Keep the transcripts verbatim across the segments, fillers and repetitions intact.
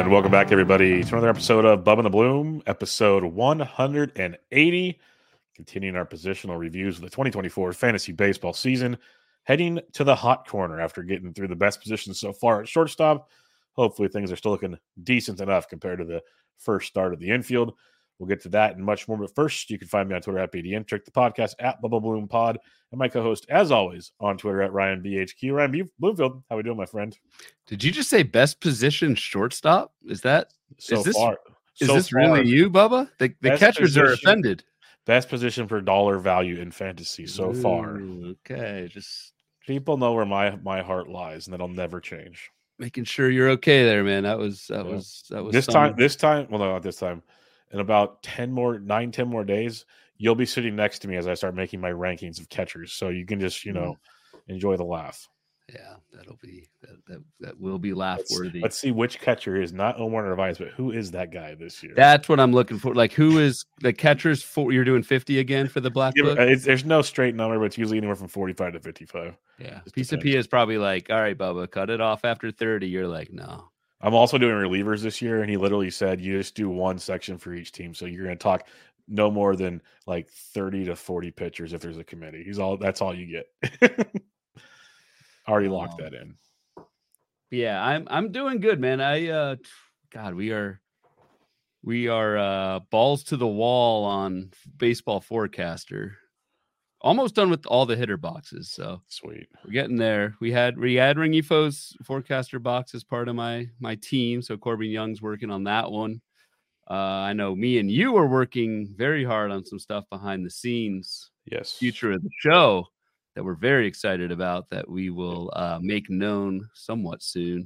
And welcome back, everybody, to another episode of Bub and the Bloom, episode one hundred eighty. Continuing our positional reviews of the twenty twenty-four fantasy baseball season, heading to the hot corner after getting through the best positions so far at shortstop. Hopefully, things are still looking decent enough compared to the first start of the infield. We'll get to that and much more. But first, you can find me on Twitter at B D N Trick, the podcast at Bubba Bloom Pod, and my co-host, as always, on Twitter at Ryan B H Q. Ryan B. Bloomfield, how we doing, my friend? Did you just say best position shortstop? Is that so is this, far? Is so this far, really you, Bubba? The, the catchers position, are offended. Best position for dollar value in fantasy so Ooh, far. Okay, just people know where my my heart lies, and that'll never change. Making sure you're okay there, man. That was that yeah. was that was this some... time. This time, well, no, not this time. In about ten more, nine, ten more days, you'll be sitting next to me as I start making my rankings of catchers. So you can just, you know, mm. enjoy the laugh. Yeah, that'll be that that, that will be laugh worthy. Let's, let's see which catcher is not Omar Narvaez, but who is that guy this year? That's what I'm looking for. Like, who is the catchers for? You're doing fifty again for the Black Book? It's, there's no straight number, but it's usually anywhere from forty-five to fifty-five. Yeah, Pisa P is probably like, all right, Bubba, cut it off after thirty. You're like, no. I'm also doing relievers this year, and he literally said you just do one section for each team. So you're going to talk no more than like thirty to forty pitchers if there's a committee. He's all that's all you get. Already locked um, that in. Yeah, I'm I'm doing good, man. I uh God, we are we are uh balls to the wall on Baseball Forecaster. Almost done with all the hitter boxes, so sweet. We're getting there. We had we had Ring E F O's forecaster box as part of my my team, so Corbin Young's working on that one. Uh, I know me and you are working very hard on some stuff behind the scenes. Yes, future of the show that we're very excited about that we will uh, make known somewhat soon.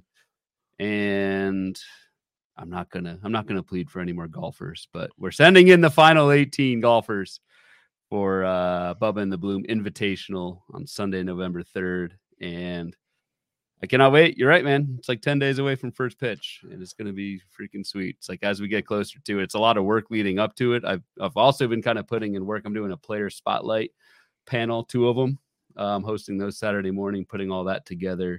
And I'm not gonna I'm not gonna plead for any more golfers, but we're sending in the final eighteen golfers for uh, Bubba and the Bloom Invitational on Sunday, November third. And I cannot wait. You're right, man. It's like ten days away from first pitch, and it's going to be freaking sweet. It's like as we get closer to it, it's a lot of work leading up to it. I've, I've also been kind of putting in work. I'm doing a player spotlight panel, two of them. I'm hosting those Saturday morning, putting all that together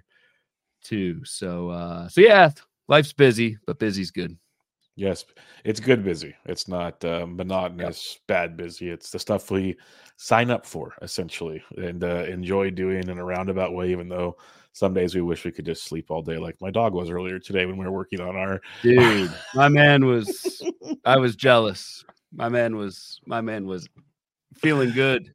too. So, uh, so yeah, life's busy, but busy's good. Yes, it's good busy. It's not uh, monotonous, yep. bad busy. It's the stuff we sign up for, essentially, and uh, enjoy doing in a roundabout way, even though some days we wish we could just sleep all day like my dog was earlier today when we were working on our... Dude, my man was... I was jealous. My man was... My man was feeling good.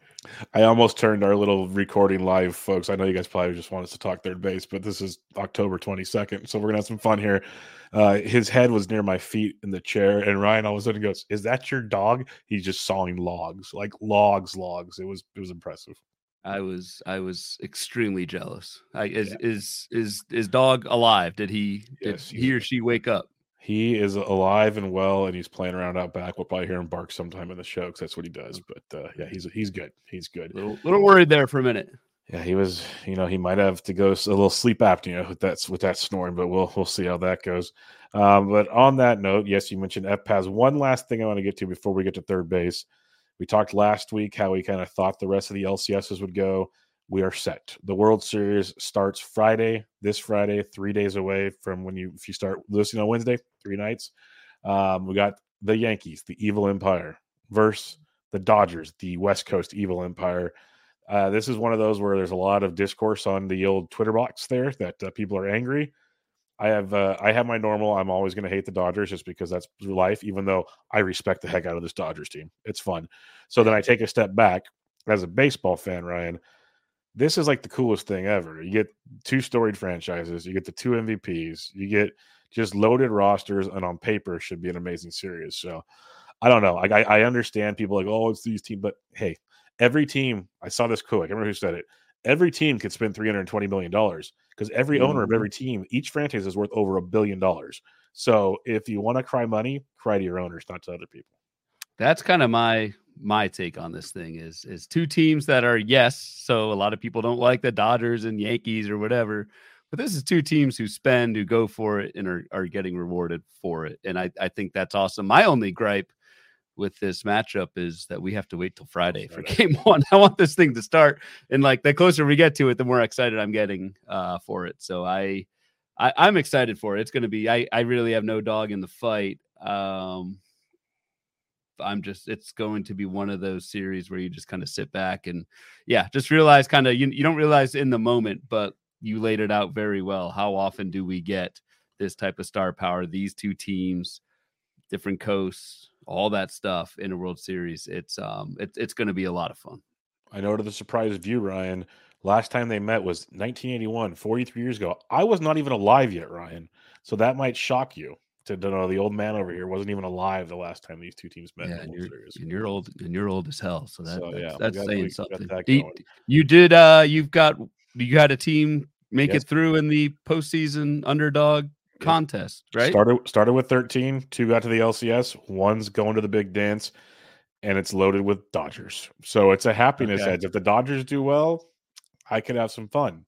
I almost turned our little recording live, folks. I know you guys probably just want us to talk third base, but this is October twenty-second, so we're going to have some fun here. Uh, his head was near my feet in the chair, and Ryan all of a sudden goes, "Is that your dog?" He's just sawing logs, like logs, logs. It was it was impressive. I was I was extremely jealous. I, is, yeah. is is is dog alive? Did he yes, did he or she wake up? He is alive and well, and he's playing around out back. We'll probably hear him bark sometime in the show because that's what he does. But uh, yeah, he's he's good. He's good. A little, little worried there for a minute. Yeah, he was. You know, he might have to go a little sleep apnea with that with that snoring, but we'll we'll see how that goes. Um, but on that note, yes, you mentioned F P A S. One last thing I want to get to before we get to third base. We talked last week how we kind of thought the rest of the L C Ss would go. We are set. The World Series starts Friday, this Friday, three days away from when you, if you start listening on Wednesday, three nights. Um, we got the Yankees, the Evil Empire, versus the Dodgers, the West Coast Evil Empire. Uh, this is one of those where there's a lot of discourse on the old Twitter box there that uh, people are angry. I have uh, I have my normal. I'm always going to hate the Dodgers just because that's life, even though I respect the heck out of this Dodgers team. It's fun. So then I take a step back as a baseball fan, Ryan. This is like the coolest thing ever. You get two storied franchises. You get the two M V Ps. You get just loaded rosters, and on paper should be an amazing series. So I don't know. I, I understand people like, oh, it's these teams. But, hey, every team – I saw this quote. I can't remember who said it. Every team could spend three hundred twenty million dollars because every mm-hmm. owner of every team, each franchise is worth over a billion dollars. So if you want to cry money, cry to your owners, not to other people. That's kind of my – my take on this thing is is two teams that are yes, so a lot of people don't like the Dodgers and Yankees or whatever, but this is two teams who spend, who go for it, and are, are getting rewarded for it. And I, I think that's awesome. My only gripe with this matchup is that we have to wait till Friday for game one. I want this thing to start, and like the closer we get to it, the more excited I'm getting uh, for it. So I I, I'm excited for it. It's going to be. I I really have no dog in the fight. Um, I'm just. It's going to be one of those series where you just kind of sit back and, yeah, just realize kind of you you don't realize in the moment, but you laid it out very well. How often do we get this type of star power? These two teams, different coasts, all that stuff in a World Series. It's um, it's it's going to be a lot of fun. I know to the surprise of you, Ryan, last time they met was nineteen eighty-one, forty-three years ago. I was not even alive yet, Ryan. So that might shock you to, to know the old man over here wasn't even alive the last time these two teams met. Yeah, in the and World you're Series. and you're old and you're old as hell. So that So, that's, yeah, we that's got- saying we got something. that You, going. you did. Uh, you've got you had a team make Yes. it through in the postseason underdog contest, right? Started started with thirteen, two got to the L C S, one's going to the big dance, and it's loaded with Dodgers. So it's a happiness Okay. edge. If the Dodgers do well, I could have some fun.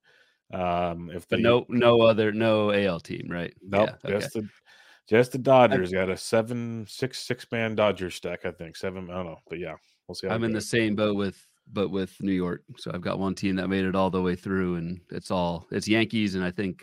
Um, if But the no, no other, no A L team, right? nope, Yeah, okay. just the just the Dodgers got a seven six six man Dodgers stack. I think seven. I don't know, but yeah, we'll see. How I'm it in the goes. same boat with, but with New York. So I've got one team that made it all the way through, and it's all it's Yankees, and I think,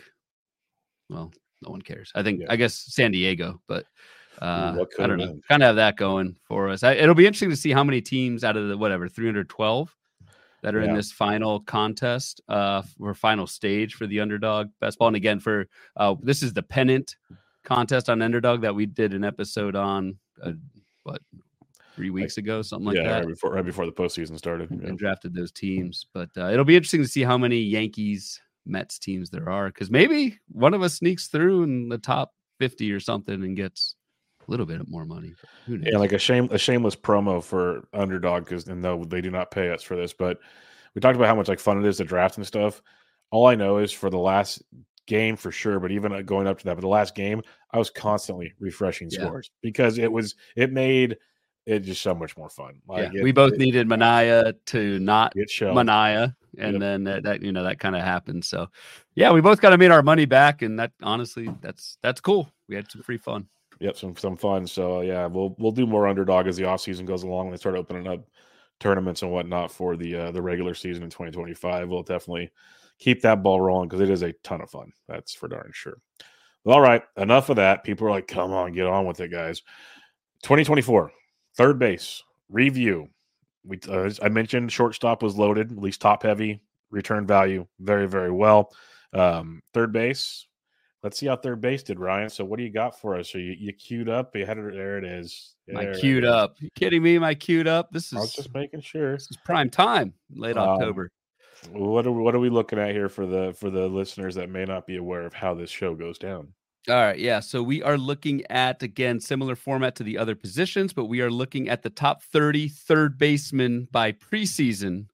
well, no one cares. I think Yeah. I guess San Diego, but uh, what I don't could've know. been. Kind of have that going for us. I, it'll be interesting to see how many teams out of the whatever three hundred twelve that are in Yeah. this final contest, uh, or final stage for the underdog best ball. And again, for uh, this is the pennant contest on underdog that we did an episode on, uh, what, three weeks ago, something like yeah, that. right before right before the postseason started. And, Yeah. and drafted those teams. But uh, it'll be interesting to see how many Yankees Mets teams there are, because maybe one of us sneaks through in the top fifty or something and gets a little bit more money. Who knows? Yeah, like a shame a shameless promo for underdog because no, they do not pay us for this. But we talked about how much like fun it is to draft and stuff. All I know is for the last game for sure, but even going up to that, but the last game, I was constantly refreshing Yeah. scores because it was it made it just so much more fun. Like yeah, it, we both it, needed Mania to not it showed. Mania, and Yep. then that, that you know that kind of happened. So, yeah, we both kind of made our money back, and that honestly, that's that's cool. We had some free fun. Yep, some some fun. So yeah, we'll we'll do more underdog as the off season goes along. They start opening up tournaments and whatnot for the uh, the regular season in twenty twenty-five. We'll definitely keep that ball rolling because it is a ton of fun. That's for darn sure. All right, enough of that. People are like, come on, get on with it, guys. twenty twenty-four, third base review. We uh, I mentioned shortstop was loaded, at least top heavy, return value very very well. Um, third base. Let's see how third base did, Ryan. So what do you got for us? So you, you queued up. You had it. There it is. My There queued it is. up. You kidding me? My queued up. This I was is just making sure. this is prime time. Late Um, October. What are what are we looking at here for the for the listeners that may not be aware of how this show goes down? All right, yeah. So we are looking at, again, similar format to the other positions, but we are looking at the top thirty third basemen by preseason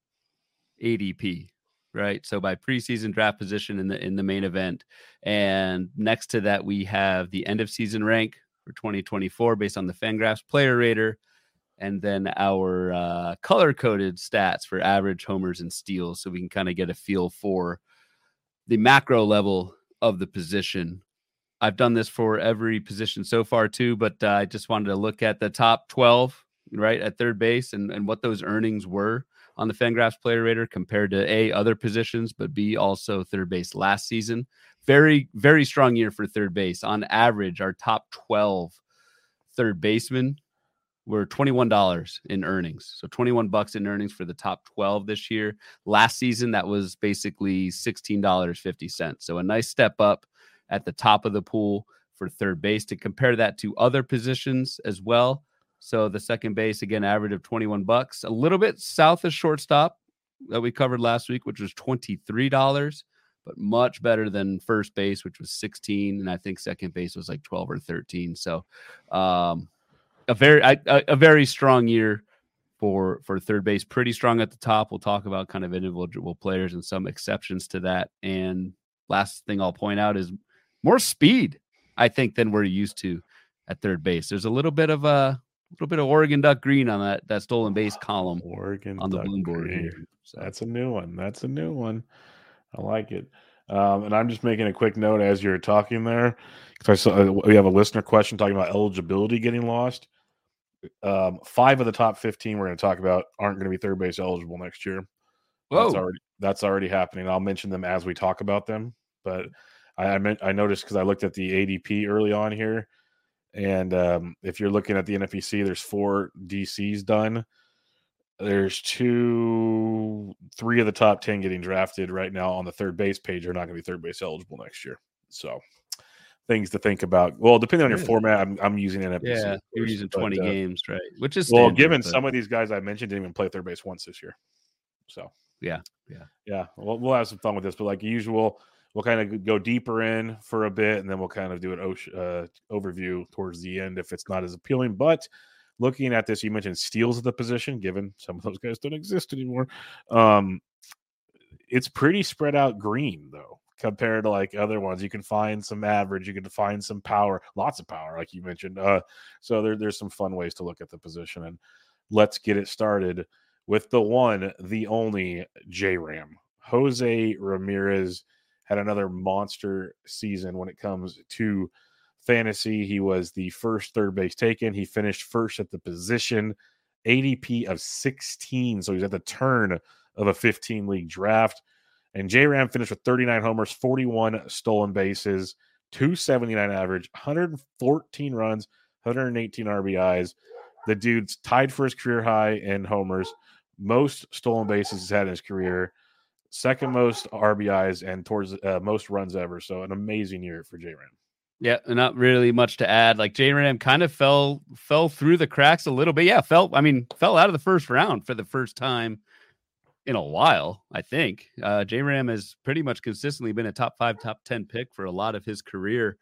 A D P, right? So by preseason draft position in the in the main event. And next to that, we have the end of season rank for twenty twenty-four based on the Fangraphs Player Rater, and then our uh, color-coded stats for average, homers, and steals, so we can kind of get a feel for the macro level of the position. I've done this for every position so far too, but uh, I just wanted to look at the top twelve, right, at third base and, and what those earnings were on the Fangraphs Player Rater compared to A, other positions, but B, also third base last season. Very, very strong year for third base. On average, our top twelve third basemen were twenty-one dollars in earnings. So twenty-one bucks in earnings for the top twelve this year. Last season, that was basically sixteen dollars and fifty cents. So a nice step up at the top of the pool for third base. To compare that to other positions as well. So the second base, again, average of twenty-one bucks, a little bit south of shortstop that we covered last week, which was twenty-three dollars, but much better than first base, which was sixteen. And I think second base was like twelve or thirteen. So um, a very, a, a very strong year for, for third base, pretty strong at the top. We'll talk about kind of individual players and some exceptions to that. And last thing I'll point out is more speed, I think, than we're used to at third base. There's a little bit of a little bit of Oregon Duck green on that that stolen base column Oregon on the Duck blue board green. here. So That's a new one. That's a new one. I like it. Um, and I'm just making a quick note as you're talking there, because I saw we have a listener question talking about eligibility getting lost. Um, five of the top fifteen we're going to talk about aren't going to be third base eligible next year. Whoa. That's already that's already happening. I'll mention them as we talk about them, but I I, meant, I noticed because I looked at the A D P early on here, and um, if you're looking at the N F B C, there's four D Cs done. There's two, three of the top ten getting drafted right now on the third base page are not going to be third base eligible next year. So things to think about. Well, depending on your Really? format, I'm, I'm using N F B C. Yeah, you're using twenty but, uh, games, right? Which is well, standard, given but... some of these guys I mentioned didn't even play third base once this year. So yeah, yeah, yeah, we'll, we'll have some fun with this. But like usual, we'll kind of go deeper in for a bit, and then we'll kind of do an uh, overview towards the end if it's not as appealing. But looking at this, you mentioned steals at the position, given some of those guys don't exist anymore. Um, it's pretty spread out green, though, compared to like other ones. You can find some average, you can find some power, lots of power, like you mentioned. Uh, so there, there's some fun ways to look at the position. And let's get it started with the one, the only J-Ram. Jose Ramirez had another monster season when it comes to fantasy. He was the first third base taken. He finished first at the position, A D P of sixteen. So he's at the turn of a fifteen league draft. And J-Ram finished with thirty-nine homers, forty-one stolen bases, two seventy-nine average, one hundred fourteen runs, one hundred eighteen R B Is. The dude's tied for his career high in homers, most stolen bases he's had in his career, second most R B Is, and towards uh, most runs ever. So an amazing year for J-Ram. Yeah, not really much to add. Like J-Ram kind of fell fell through the cracks a little bit. Yeah, fell. I mean, fell out of the first round for the first time in a while. I think uh, J-Ram has pretty much consistently been a top five, top ten pick for a lot of his career.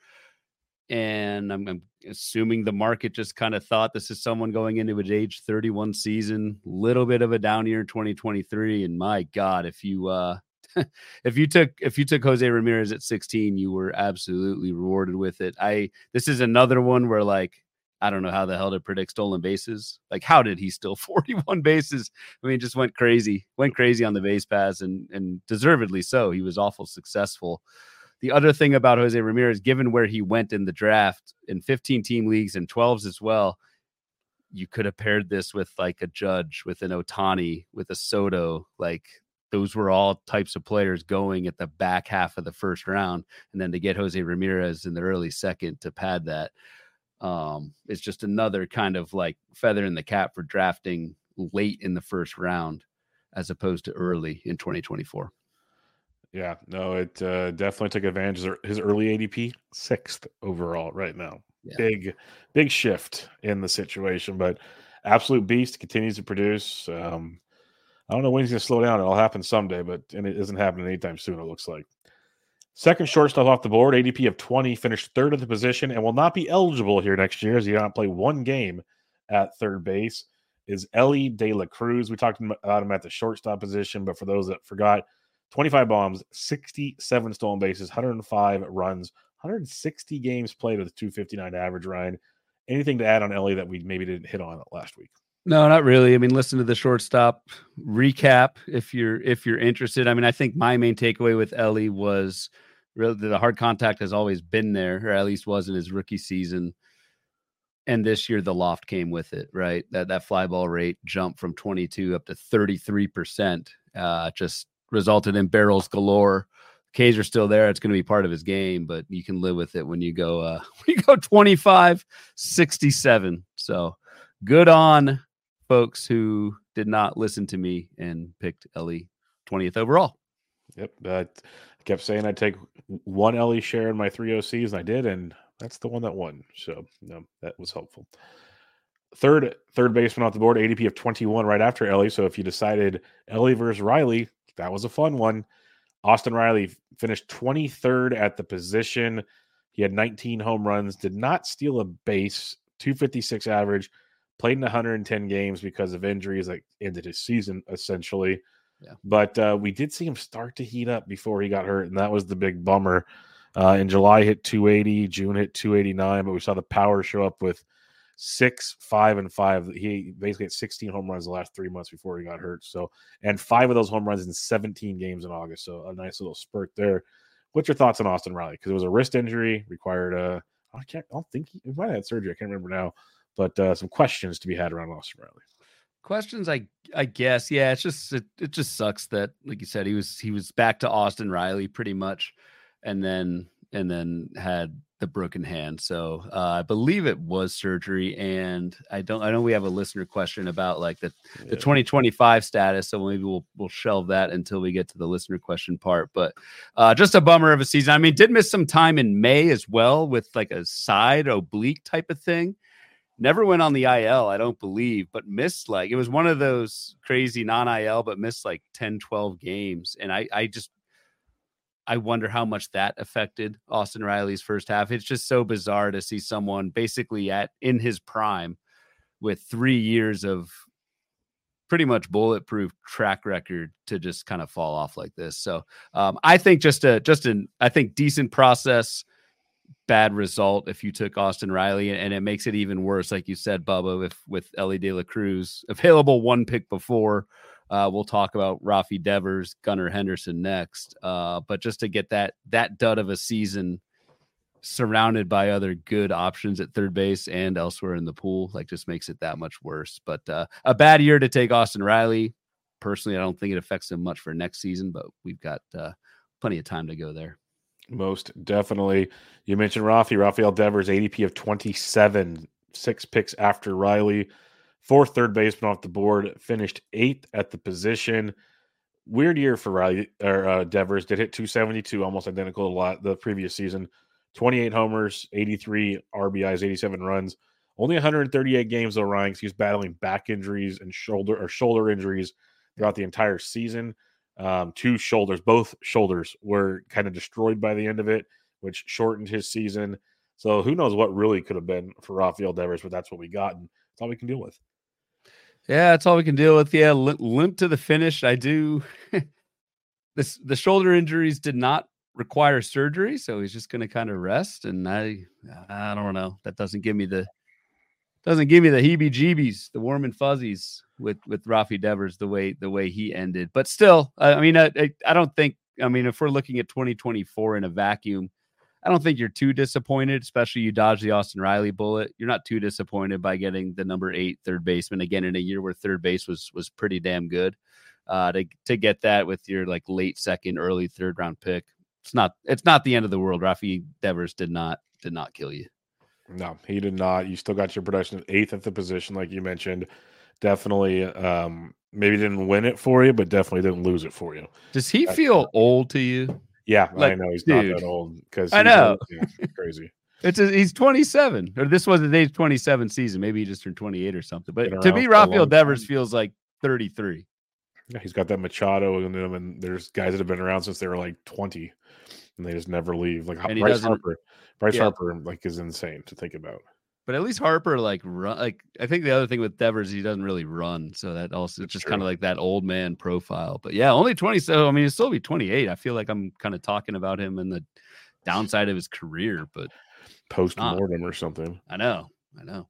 And I'm, I'm assuming the market just kind of thought this is someone going into an age thirty-one season, little bit of a down year in twenty twenty-three. And my God, if you uh, if you took if you took Jose Ramirez at sixteen, you were absolutely rewarded with it. I this is another one where like I don't know how the hell to predict stolen bases. Like how did he steal forty-one bases? I mean, just went crazy, went crazy on the base pass, and and deservedly so. He was awful successful. The other thing about Jose Ramirez, given where he went in the draft in fifteen team leagues and twelves as well, you could have paired this with like a Judge, with an Ohtani, with a Soto. Like those were all types of players going at the back half of the first round. And then to get Jose Ramirez in the early second to pad that, um, it's just another kind of like feather in the cap for drafting late in the first round as opposed to early in twenty twenty-four. Yeah, no, it uh, definitely took advantage of his early A D P, sixth overall right now. Yeah. Big, big shift in the situation, but absolute beast, continues to produce. Um, I don't know when he's going to slow down. It'll happen someday, but and it isn't happening anytime soon, it looks like. Second shortstop off the board, A D P of twenty, finished third at the position, and will not be eligible here next year as he not play one game at third base, is Elly De La Cruz. We talked about him at the shortstop position, but for those that forgot, twenty-five bombs, sixty-seven stolen bases, one hundred five runs, one hundred sixty games played with a two fifty-nine average. Ryan, anything to add on Elly that we maybe didn't hit on last week? No, not really. I mean, listen to the shortstop recap if you're if you're interested. I mean, I think my main takeaway with Elly was really the hard contact has always been there, or at least was in his rookie season. And this year, the loft came with it, right? That that fly ball rate jumped from twenty-two up to thirty-three percent. Uh, just resulted in barrels galore. K's are still there. It's going to be part of his game, but you can live with it when you go uh, when you go twenty-five sixty-seven. So good on folks who did not listen to me and picked Elly twentieth overall. Yep. Uh, I kept saying I'd take one Elly share in my three O Cs, and I did, and that's the one that won. So no, that was helpful. Third, third baseman off the board, A D P of twenty-one right after Elly. So if you decided Elly versus Riley, that was a fun one. Austin Riley finished twenty-third at the position. He had nineteen home runs, did not steal a base, two fifty-six average, played in one hundred ten games because of injuries that ended his season, essentially. Yeah. But uh, we did see him start to heat up before he got hurt, and that was the big bummer. Uh, in July, hit two eighty, June hit two eighty-nine, but we saw the power show up with six, five, and five. He basically had sixteen home runs the last three months before he got hurt. So, and five of those home runs in seventeen games in August. So a nice little spurt there. What's your thoughts on Austin Riley? Because it was a wrist injury, required a, I can't, I don't think he, he might have had surgery. I can't remember now, but uh, some questions to be had around Austin Riley. Questions, I I guess. Yeah, it's just it, it just sucks that, like you said, he was he was back to Austin Riley pretty much, and then and then had the broken hand. So uh, I believe it was surgery. And I don't, I know we have a listener question about like the, yeah. the twenty twenty-five status. So maybe we'll, we'll shelve that until we get to the listener question part, but uh, just a bummer of a season. I mean, did miss some time in May as well with like a side oblique type of thing. Never went on the I L, I don't believe, but missed like, it was one of those crazy non-I L, but missed like ten, twelve games. And I, I just, I wonder how much that affected Austin Riley's first half. It's just so bizarre to see someone basically at in his prime with three years of pretty much bulletproof track record to just kind of fall off like this. So um, I think just a, just an, I think decent process, bad result if you took Austin Riley, and it makes it even worse. Like you said, Bubba, if with Elly De La Cruz available one pick before. Uh, we'll talk about Rafi Devers, Gunnar Henderson next. Uh, but just to get that that dud of a season surrounded by other good options at third base and elsewhere in the pool, like just makes it that much worse. But uh, a bad year to take Austin Riley. Personally, I don't think it affects him much for next season, but we've got uh, plenty of time to go there. Most definitely. You mentioned Rafi, Rafael Devers, A D P of twenty-seven, six picks after Riley. Fourth third baseman off the board, finished eighth at the position. Weird year for Riley or uh, Devers. Did hit two seventy-two, almost identical to a lot the previous season. twenty-eight homers, eighty-three R B Is, eighty-seven runs. Only one hundred thirty-eight games though, Ryan. He was battling back injuries and shoulder or shoulder injuries throughout the entire season. Um, two shoulders, both shoulders were kind of destroyed by the end of it, which shortened his season. So who knows what really could have been for Rafael Devers, but that's what we got, and that's all we can deal with. Yeah, that's all we can deal with. Yeah, limp to the finish. I do. this the shoulder injuries did not require surgery, so he's just going to kind of rest. And I, I don't know. That doesn't give me the doesn't give me the heebie-jeebies, the warm and fuzzies with with Rafi Devers the way the way he ended. But still, I mean, I, I don't think. I mean, if we're looking at twenty twenty-four in a vacuum, I don't think you're too disappointed, especially you dodged the Austin Riley bullet. You're not too disappointed by getting the number eight third baseman again in a year where third base was was pretty damn good. Uh, to to get that with your like late second, early third round pick, it's not it's not the end of the world. Rafi Devers did not did not kill you. No, he did not. You still got your production of eighth at the position, like you mentioned. Definitely, um, maybe didn't win it for you, but definitely didn't lose it for you. Does he That's feel not- old to you? Yeah, like, I know he's dude, not that old because I know yeah, crazy. It's a, he's twenty-seven, or this was his age twenty-seven season. Maybe he just turned twenty-eight or something. But to me, Rafael Devers feels like thirty-three. Yeah, he's got that Machado in him, and there's guys that have been around since they were like twenty, and they just never leave. Like and Bryce Harper, Bryce yeah. Harper, like is insane to think about. But at least Harper, like run, like I think the other thing with Devers, he doesn't really run, so that also it's just kind of like that old man profile. But yeah, only twenty-seven. I mean, he'll still be twenty-eight. I feel like I'm kind of talking about him in the downside of his career, but post mortem or something. I know, I know.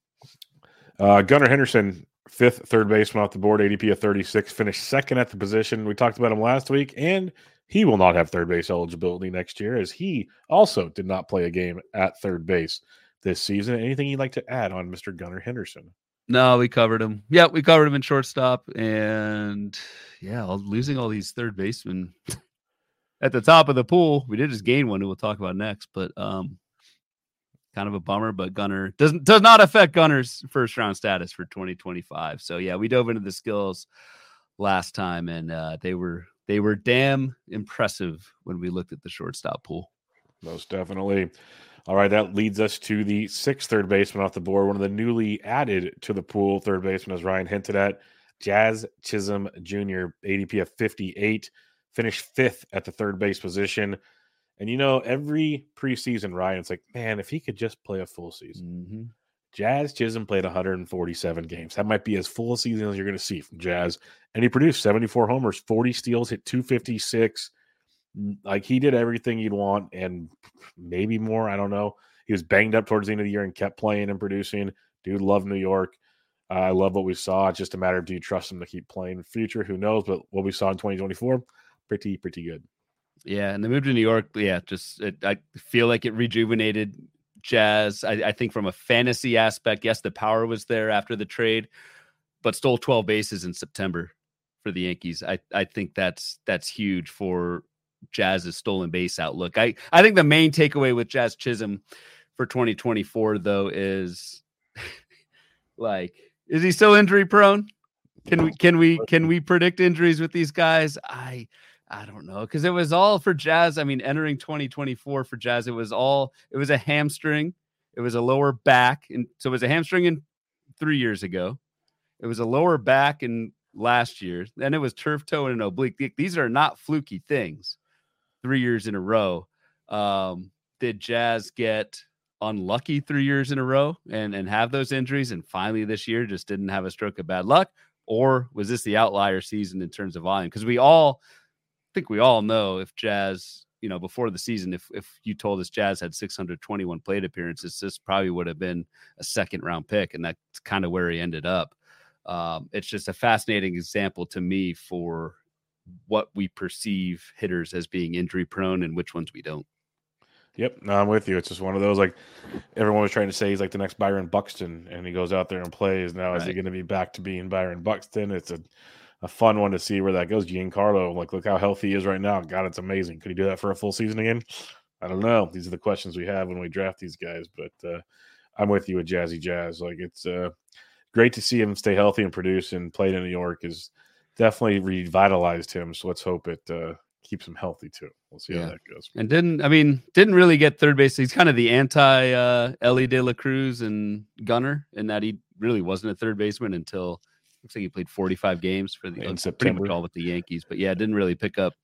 Uh, Gunnar Henderson, fifth third baseman off the board, A D P of thirty-six, finished second at the position. We talked about him last week, and he will not have third base eligibility next year, as he also did not play a game at third base this season. Anything you'd like to add on Mister Gunnar Henderson? No, we covered him. Yeah, we covered him in shortstop, and yeah, losing all these third basemen at the top of the pool. We did just gain one who we'll talk about next, but um, kind of a bummer. But Gunnar doesn't does not affect Gunnar's first round status for twenty twenty-five. So yeah, we dove into the skills last time, and uh, they were they were damn impressive when we looked at the shortstop pool. Most definitely. All right, that leads us to the sixth third baseman off the board. One of the newly added to the pool third baseman, as Ryan hinted at, Jazz Chisholm Junior, A D P of fifty-eight, finished fifth at the third base position. And, you know, every preseason, Ryan, it's like, man, if he could just play a full season. Mm-hmm. Jazz Chisholm played one hundred forty-seven games. That might be as full a season as you're going to see from Jazz. And he produced seventy-four homers, forty steals, hit two fifty-six. Like, he did everything you'd want and maybe more. I don't know. He was banged up towards the end of the year and kept playing and producing. Dude, love New York. Uh, I love what we saw. It's just a matter of, do you trust him to keep playing in the future? Who knows? But what we saw in twenty twenty-four, pretty, pretty good. Yeah, and the move to New York, yeah, just it, I feel like it rejuvenated Jazz. I, I think from a fantasy aspect, yes, the power was there after the trade, but stole twelve bases in September for the Yankees. I, I think that's that's huge for Jazz's stolen base outlook. I, I think the main takeaway with Jazz Chisholm for twenty twenty-four, though, is like, is he still injury prone? Can we can we can we predict injuries with these guys? I I don't know, because it was all for Jazz. I mean, entering twenty twenty-four for Jazz, it was all it was a hamstring, it was a lower back, and so it was a hamstring in three years ago. It was a lower back in last year. Then it was turf toe and an oblique. These are not fluky things. Three years in a row. Um, did Jazz get unlucky three years in a row and and have those injuries, and finally this year just didn't have a stroke of bad luck? Or was this the outlier season in terms of volume? Because we all I think we all know if Jazz, you know, before the season, if if you told us Jazz had six hundred twenty-one plate appearances, this probably would have been a second round pick, and that's kind of where he ended up. Um, it's just a fascinating example to me for what we perceive hitters as being injury prone and which ones we don't. Yep, no, I'm with you. It's just one of those, like, everyone was trying to say he's like the next Byron Buxton, and he goes out there and plays. Now, right. Is he going to be back to being Byron Buxton? It's a, a fun one to see where that goes. Giancarlo, like, look how healthy he is right now. God, it's amazing. Could he do that for a full season again? I don't know. These are the questions we have when we draft these guys. But uh, I'm with you with Jazzy Jazz. Like, it's uh, great to see him stay healthy and produce, and playing in New York is definitely revitalized him. So let's hope it uh, keeps him healthy too. We'll see yeah. how that goes. And didn't, I mean, didn't really get third base. He's kind of the anti uh, Ellie De La Cruz and Gunnar, in that he really wasn't a third baseman until, looks like he played forty-five games for the, in pretty September. much all with the Yankees. But yeah, didn't really pick up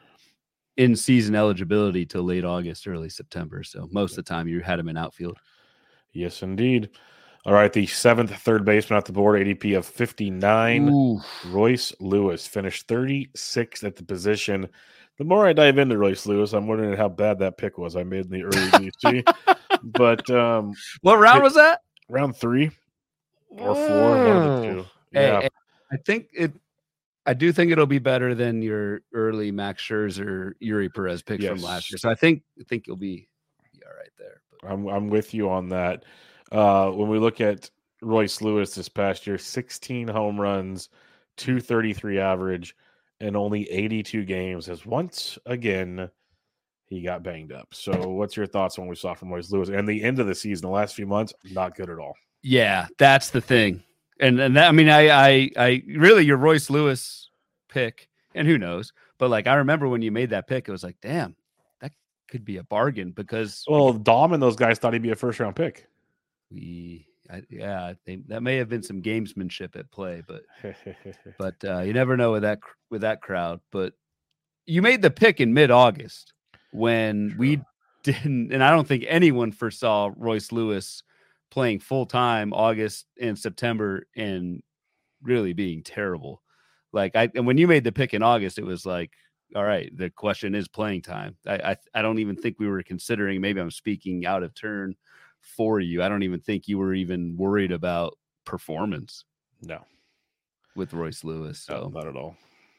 in season eligibility till late August, early September. So most of the time you had him in outfield. Yes, indeed. All right, the seventh third baseman off the board, A D P of fifty-nine. Ooh. Royce Lewis finished thirty-sixth at the position. The more I dive into Royce Lewis, I'm wondering how bad that pick was I made in the early D C. But um, what round was that? Round three or four, one of the two. Yeah, hey, I think it. I do think it'll be better than your early Max Scherzer, Yuri Perez pick yes. from last year. So I think I think you'll be, be all right there. But. I'm I'm with you on that. Uh, when we look at Royce Lewis this past year, sixteen home runs, two thirty-three average, and only eighty-two games, as once again he got banged up. So what's your thoughts on what we saw from Royce Lewis? And the end of the season, the last few months, not good at all. Yeah, that's the thing. And and that, I mean, I, I I really your Royce Lewis pick, and who knows, but like I remember when you made that pick, it was like, damn, that could be a bargain, because well, Dom and those guys thought he'd be a first round pick. We, I, yeah, they, that may have been some gamesmanship at play, but but uh, you never know with that with that crowd. But you made the pick in mid August when True. we didn't, and I don't think anyone foresaw Royce Lewis playing full time August and September and really being terrible. Like I, and when you made the pick in August, it was like, all right, the question is playing time. I, I, I don't even think we were considering. Maybe I'm speaking out of turn for you. I don't even think you were even worried about performance. No, with Royce Lewis. So no, not at all.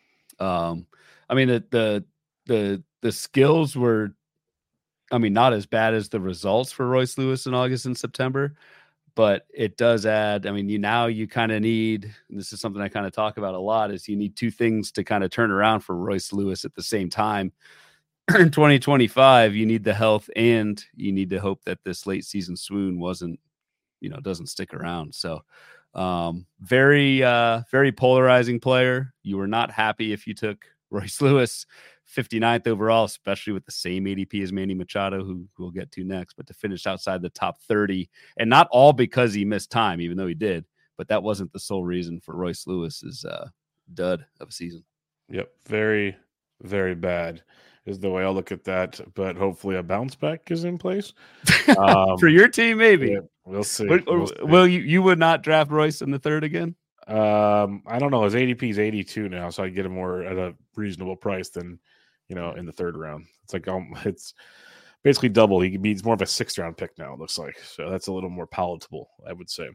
Um, I mean, the, the, the, the skills were, I mean, not as bad as the results for Royce Lewis in August and September, but it does add, I mean, you, now you kind of need, and this is something I kind of talk about a lot, is you need two things to kind of turn around for Royce Lewis at the same time. In twenty twenty-five, you need the health, and you need to hope that this late season swoon wasn't, you know, doesn't stick around. So um, very, uh, very polarizing player. You were not happy if you took Royce Lewis fifty-ninth overall, especially with the same A D P as Manny Machado, who, who we'll get to next, but to finish outside the top thirty, and not all because he missed time, even though he did, but that wasn't the sole reason for Royce Lewis's uh, dud of a season. Yep. Very, very bad is the way I'll look at that, but hopefully a bounce back is in place. Um, for your team, maybe. Yeah, we'll see. Will, we'll see. will you, you would not draft Royce in the third again? Um, I don't know. His A D P is eighty-two now, so I'd get him more at a reasonable price than, you know, in the third round. It's like, um, it's basically double. He he's more of a sixth round pick now, it looks like. So that's a little more palatable, I would say.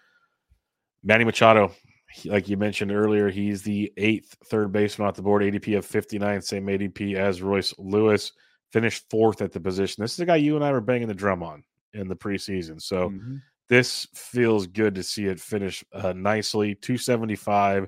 Manny Machado, he, like you mentioned earlier, he's the eighth third baseman off the board, A D P of fifty-nine, same A D P as Royce Lewis, finished fourth at the position. This is a guy you and I were banging the drum on in the preseason. So mm-hmm. this feels good to see it finish uh, nicely. two seventy-five,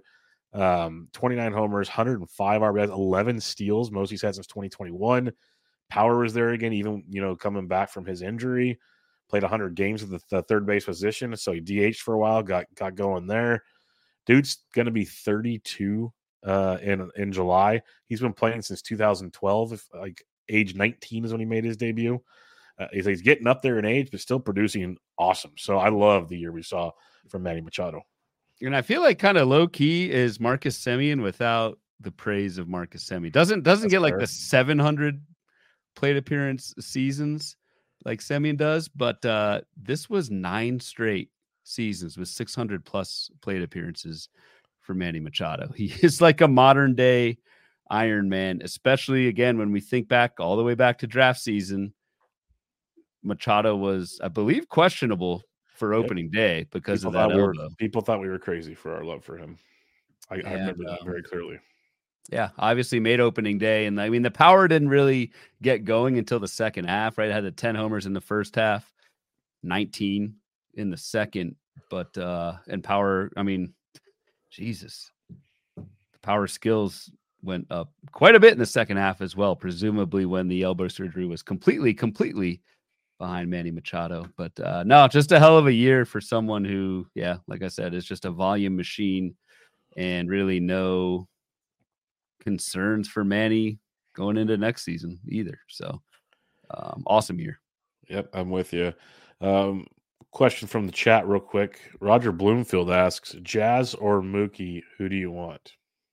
Um, twenty-nine homers, one hundred five R B Is, eleven steals, most he's had since twenty twenty-one. Power was there again, even, you know, coming back from his injury. Played one hundred games at the, the third base position, so he D H'd for a while, got got going there. Dude's going to be thirty-two uh, in in July. He's been playing since two thousand twelve. If, like age nineteen is when he made his debut. Uh, he's, he's getting up there in age, but still producing awesome. So I love the year we saw from Manny Machado. And I feel like kind of low key is Marcus Semien without the praise of Marcus Semien. Doesn't doesn't That's get fair. Like the seven hundred plate appearance seasons like Semien does, but uh, this was nine straight seasons with six hundred plus plate appearances for Manny Machado. He is like a modern day Iron Man, especially again when we think back all the way back to draft season. Machado was, I believe, questionable for opening yep. day because people of that we elbow. Were, people thought we were crazy for our love for him. I, and, I remember that um, very clearly. Yeah, obviously made opening day. And I mean, the power didn't really get going until the second half, right? I had the ten homers in the first half, nineteen in the second. But, uh, and power, I mean, Jesus, the power skills went up quite a bit in the second half as well, presumably when the elbow surgery was completely, completely behind Manny Machado. But uh, no, just a hell of a year for someone who, yeah, like I said, is just a volume machine and really no concerns for Manny going into next season either. So um, awesome year. Yep, I'm with you. Um, question from the chat real quick. Roger Bloomfield asks, Jazz or Mookie, who do you want?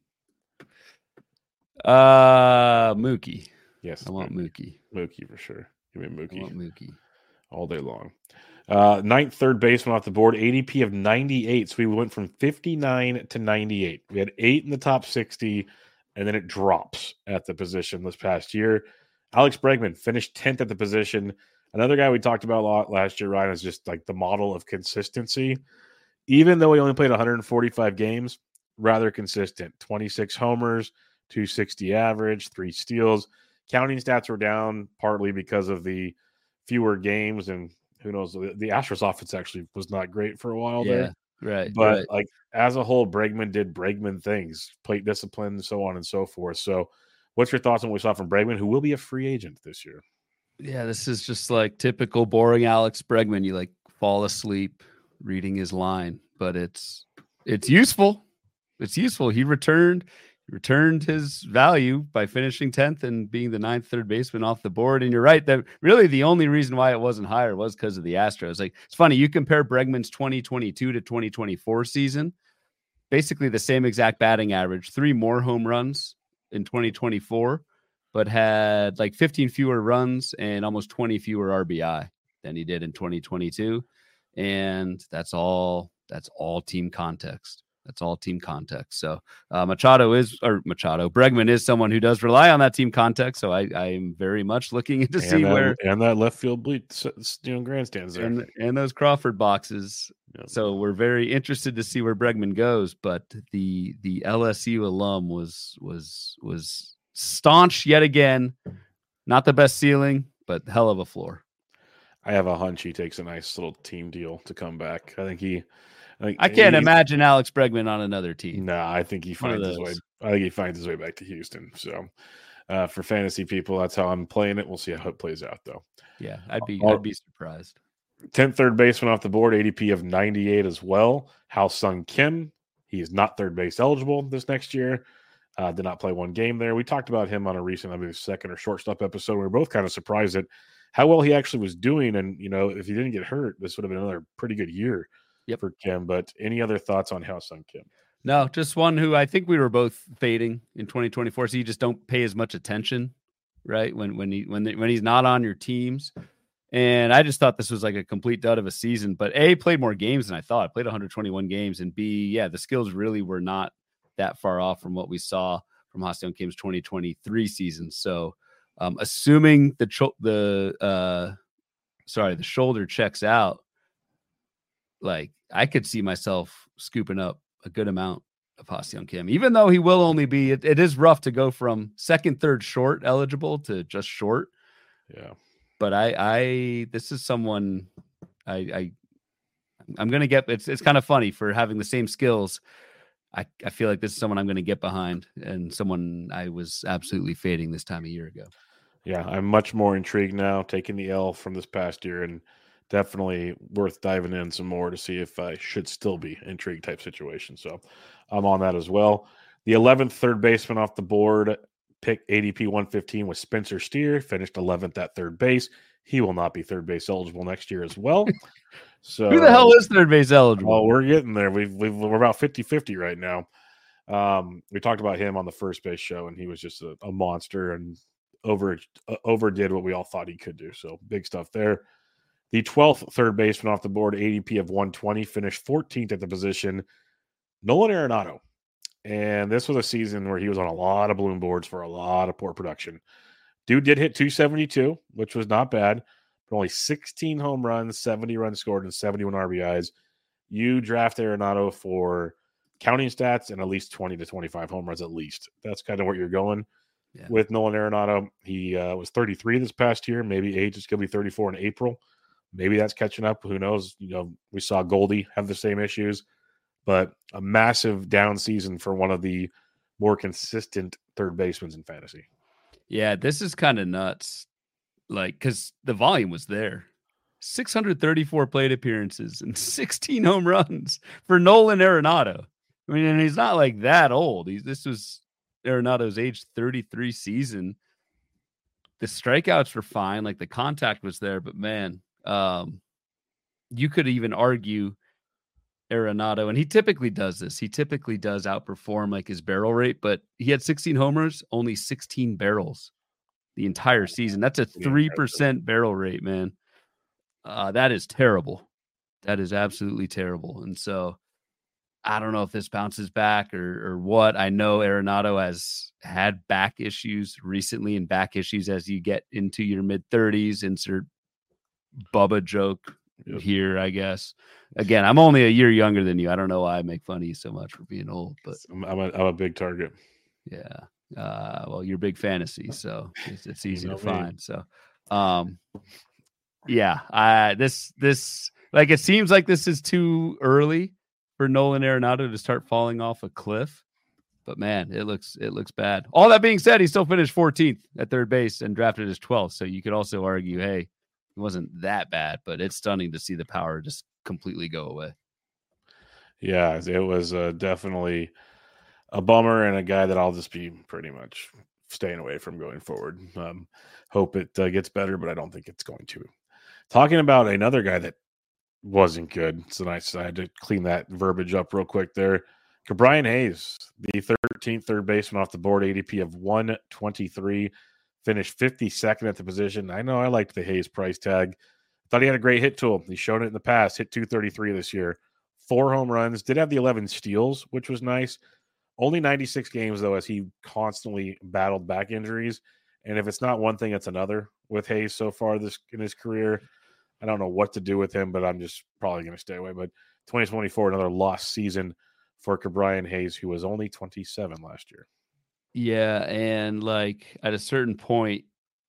Uh, Mookie. Yes. I want Mookie. Mookie for sure. Give me Mookie. I want Mookie. All day long. Uh, ninth third baseman off the board, A D P of ninety-eight. So we went from fifty-nine to ninety-eight. We had eight in the top sixty, and then it drops at the position this past year. Alex Bregman finished tenth at the position. Another guy we talked about a lot last year, Ryan, is just like the model of consistency. Even though he only played one hundred forty-five games, rather consistent. twenty-six homers, two sixty average, three steals. Counting stats were down partly because of the fewer games, and who knows, the, the Astros offense actually was not great for a while yeah, there. Right. But right. like as a whole, Bregman did Bregman things, plate discipline, so on and so forth. So what's your thoughts on what we saw from Bregman, who will be a free agent this year? Yeah, this is just like typical boring Alex Bregman. You like fall asleep reading his line, but it's it's useful. It's useful. He returned returned his value by finishing tenth and being the ninth third baseman off the board. And you're right that really the only reason why it wasn't higher was because of the Astros. Like, it's funny, you compare Bregman's twenty twenty-two to twenty twenty-four season, basically the same exact batting average, three more home runs in twenty twenty-four, but had like fifteen fewer runs and almost twenty fewer R B I than he did in twenty twenty-two. And that's all, that's all team context. That's all team context. So uh, Machado is, or Machado, Bregman is someone who does rely on that team context. So I, I am very much looking to see that, where and that left field bleach, you know, grandstands there, and, and those Crawford boxes. Yep. So we're very interested to see where Bregman goes. But the the L S U alum was was was staunch yet again. Not the best ceiling, but hell of a floor. I have a hunch he takes a nice little team deal to come back. I think he. I, I can't imagine Alex Bregman on another team. No, nah, I think he finds his way. I think he finds his way back to Houston. So, uh, for fantasy people, that's how I'm playing it. We'll see how it plays out, though. Yeah, I'd be I'll, I'd be surprised. tenth third baseman off the board, A D P of ninety-eight as well. Ha-Seong Kim. He is not third base eligible this next year. Uh, did not play one game there. We talked about him on a recent, I believe, second or shortstop episode. We were both kind of surprised at how well he actually was doing. And, you know, if he didn't get hurt, this would have been another pretty good year. Yep. For Kim. But any other thoughts on Ha-Seong Kim? No, just one who I think we were both fading in twenty twenty-four. So you just don't pay as much attention, right? When when he when the, when he's not on your teams. And I just thought this was like a complete dud of a season. But A, played more games than I thought. Played one hundred twenty-one games, and B, yeah, the skills really were not that far off from what we saw from Ha-Seong Kim's twenty twenty-three season. So, um, assuming the cho- the uh, sorry the shoulder checks out, like I could see myself scooping up a good amount of Ha-Seong Kim, even though he will only be, it, it is rough to go from second, third short eligible to just short. Yeah. But I, I, this is someone I, I, I'm going to get, it's, it's kind of funny for having the same skills. I, I feel like this is someone I'm going to get behind and someone I was absolutely fading this time a year ago. Yeah, I'm much more intrigued now, taking the L from this past year, and definitely worth diving in some more to see if I should still be intrigued type situation. So I'm on that as well. The eleventh third baseman off the board, pick A D P one fifteen with Spencer Steer, finished eleventh at third base. He will not be third base eligible next year as well. So who the hell is third base eligible? Oh, we're getting there. We've, we've we're about fifty-fifty right now. Um, we talked about him on the first base show, and he was just a, a monster and over uh, overdid what we all thought he could do. So big stuff there. The twelfth third baseman off the board, A D P of one twenty, finished fourteenth at the position, Nolan Arenado. And this was a season where he was on a lot of bloom boards for a lot of poor production. Dude did hit two seventy-two, which was not bad, but only sixteen home runs, seventy runs scored, and seventy-one R B Is. You draft Arenado for counting stats and at least twenty to twenty-five home runs at least. That's kind of where you're going yeah. with Nolan Arenado. He uh, was thirty-three this past year. Maybe age is going to be thirty-four in April. Maybe that's catching up. Who knows? You know, we saw Goldie have the same issues, but a massive down season for one of the more consistent third basemen in fantasy. Yeah, this is kind of nuts. Like, because the volume was there. six hundred thirty-four plate appearances and sixteen home runs for Nolan Arenado. I mean, and he's not like that old. He's this was Arenado's age thirty-three season. The strikeouts were fine, like the contact was there, but man, um, you could even argue Arenado, and he typically does this. He typically does outperform like his barrel rate, but he had sixteen homers, only sixteen barrels the entire season. That's a three percent barrel rate, man. Uh, that is terrible. That is absolutely terrible. And so I don't know if this bounces back or or what. I know Arenado has had back issues recently, and back issues as you get into your mid thirties. Insert Bubba joke yep. here, I guess. Again, I'm only a year younger than you. I don't know why I make fun of you so much for being old, but I'm, I'm, a, I'm a big target. Yeah. Uh, well, you're big fantasy, so it's, it's easy you know to me. find. So, um, yeah, I this this like it seems like this is too early for Nolan Arenado to start falling off a cliff. But man, it looks it looks bad. All that being said, he still finished fourteenth at third base and drafted as twelfth. So you could also argue, hey, it wasn't that bad, but it's stunning to see the power just completely go away. Yeah, it was uh, definitely a bummer and a guy that I'll just be pretty much staying away from going forward. Um, hope it uh, gets better, but I don't think it's going to. Talking about another guy that wasn't good. So nice. I had to clean that verbiage up real quick there. Ke'Bryan Hayes, the thirteenth third baseman off the board, A D P of one twenty-three, finished fifty-second at the position. I know I liked the Hayes price tag. Thought he had a great hit tool. He's shown it in the past. Hit two thirty-three this year. Four home runs. Did have the eleven steals, which was nice. Only ninety-six games, though, as he constantly battled back injuries. And if it's not one thing, it's another with Hayes so far this in his career. I don't know what to do with him, but I'm just probably going to stay away. But twenty twenty-four, another lost season for Ke'Bryan Hayes, who was only twenty-seven last year. Yeah, and like at a certain point,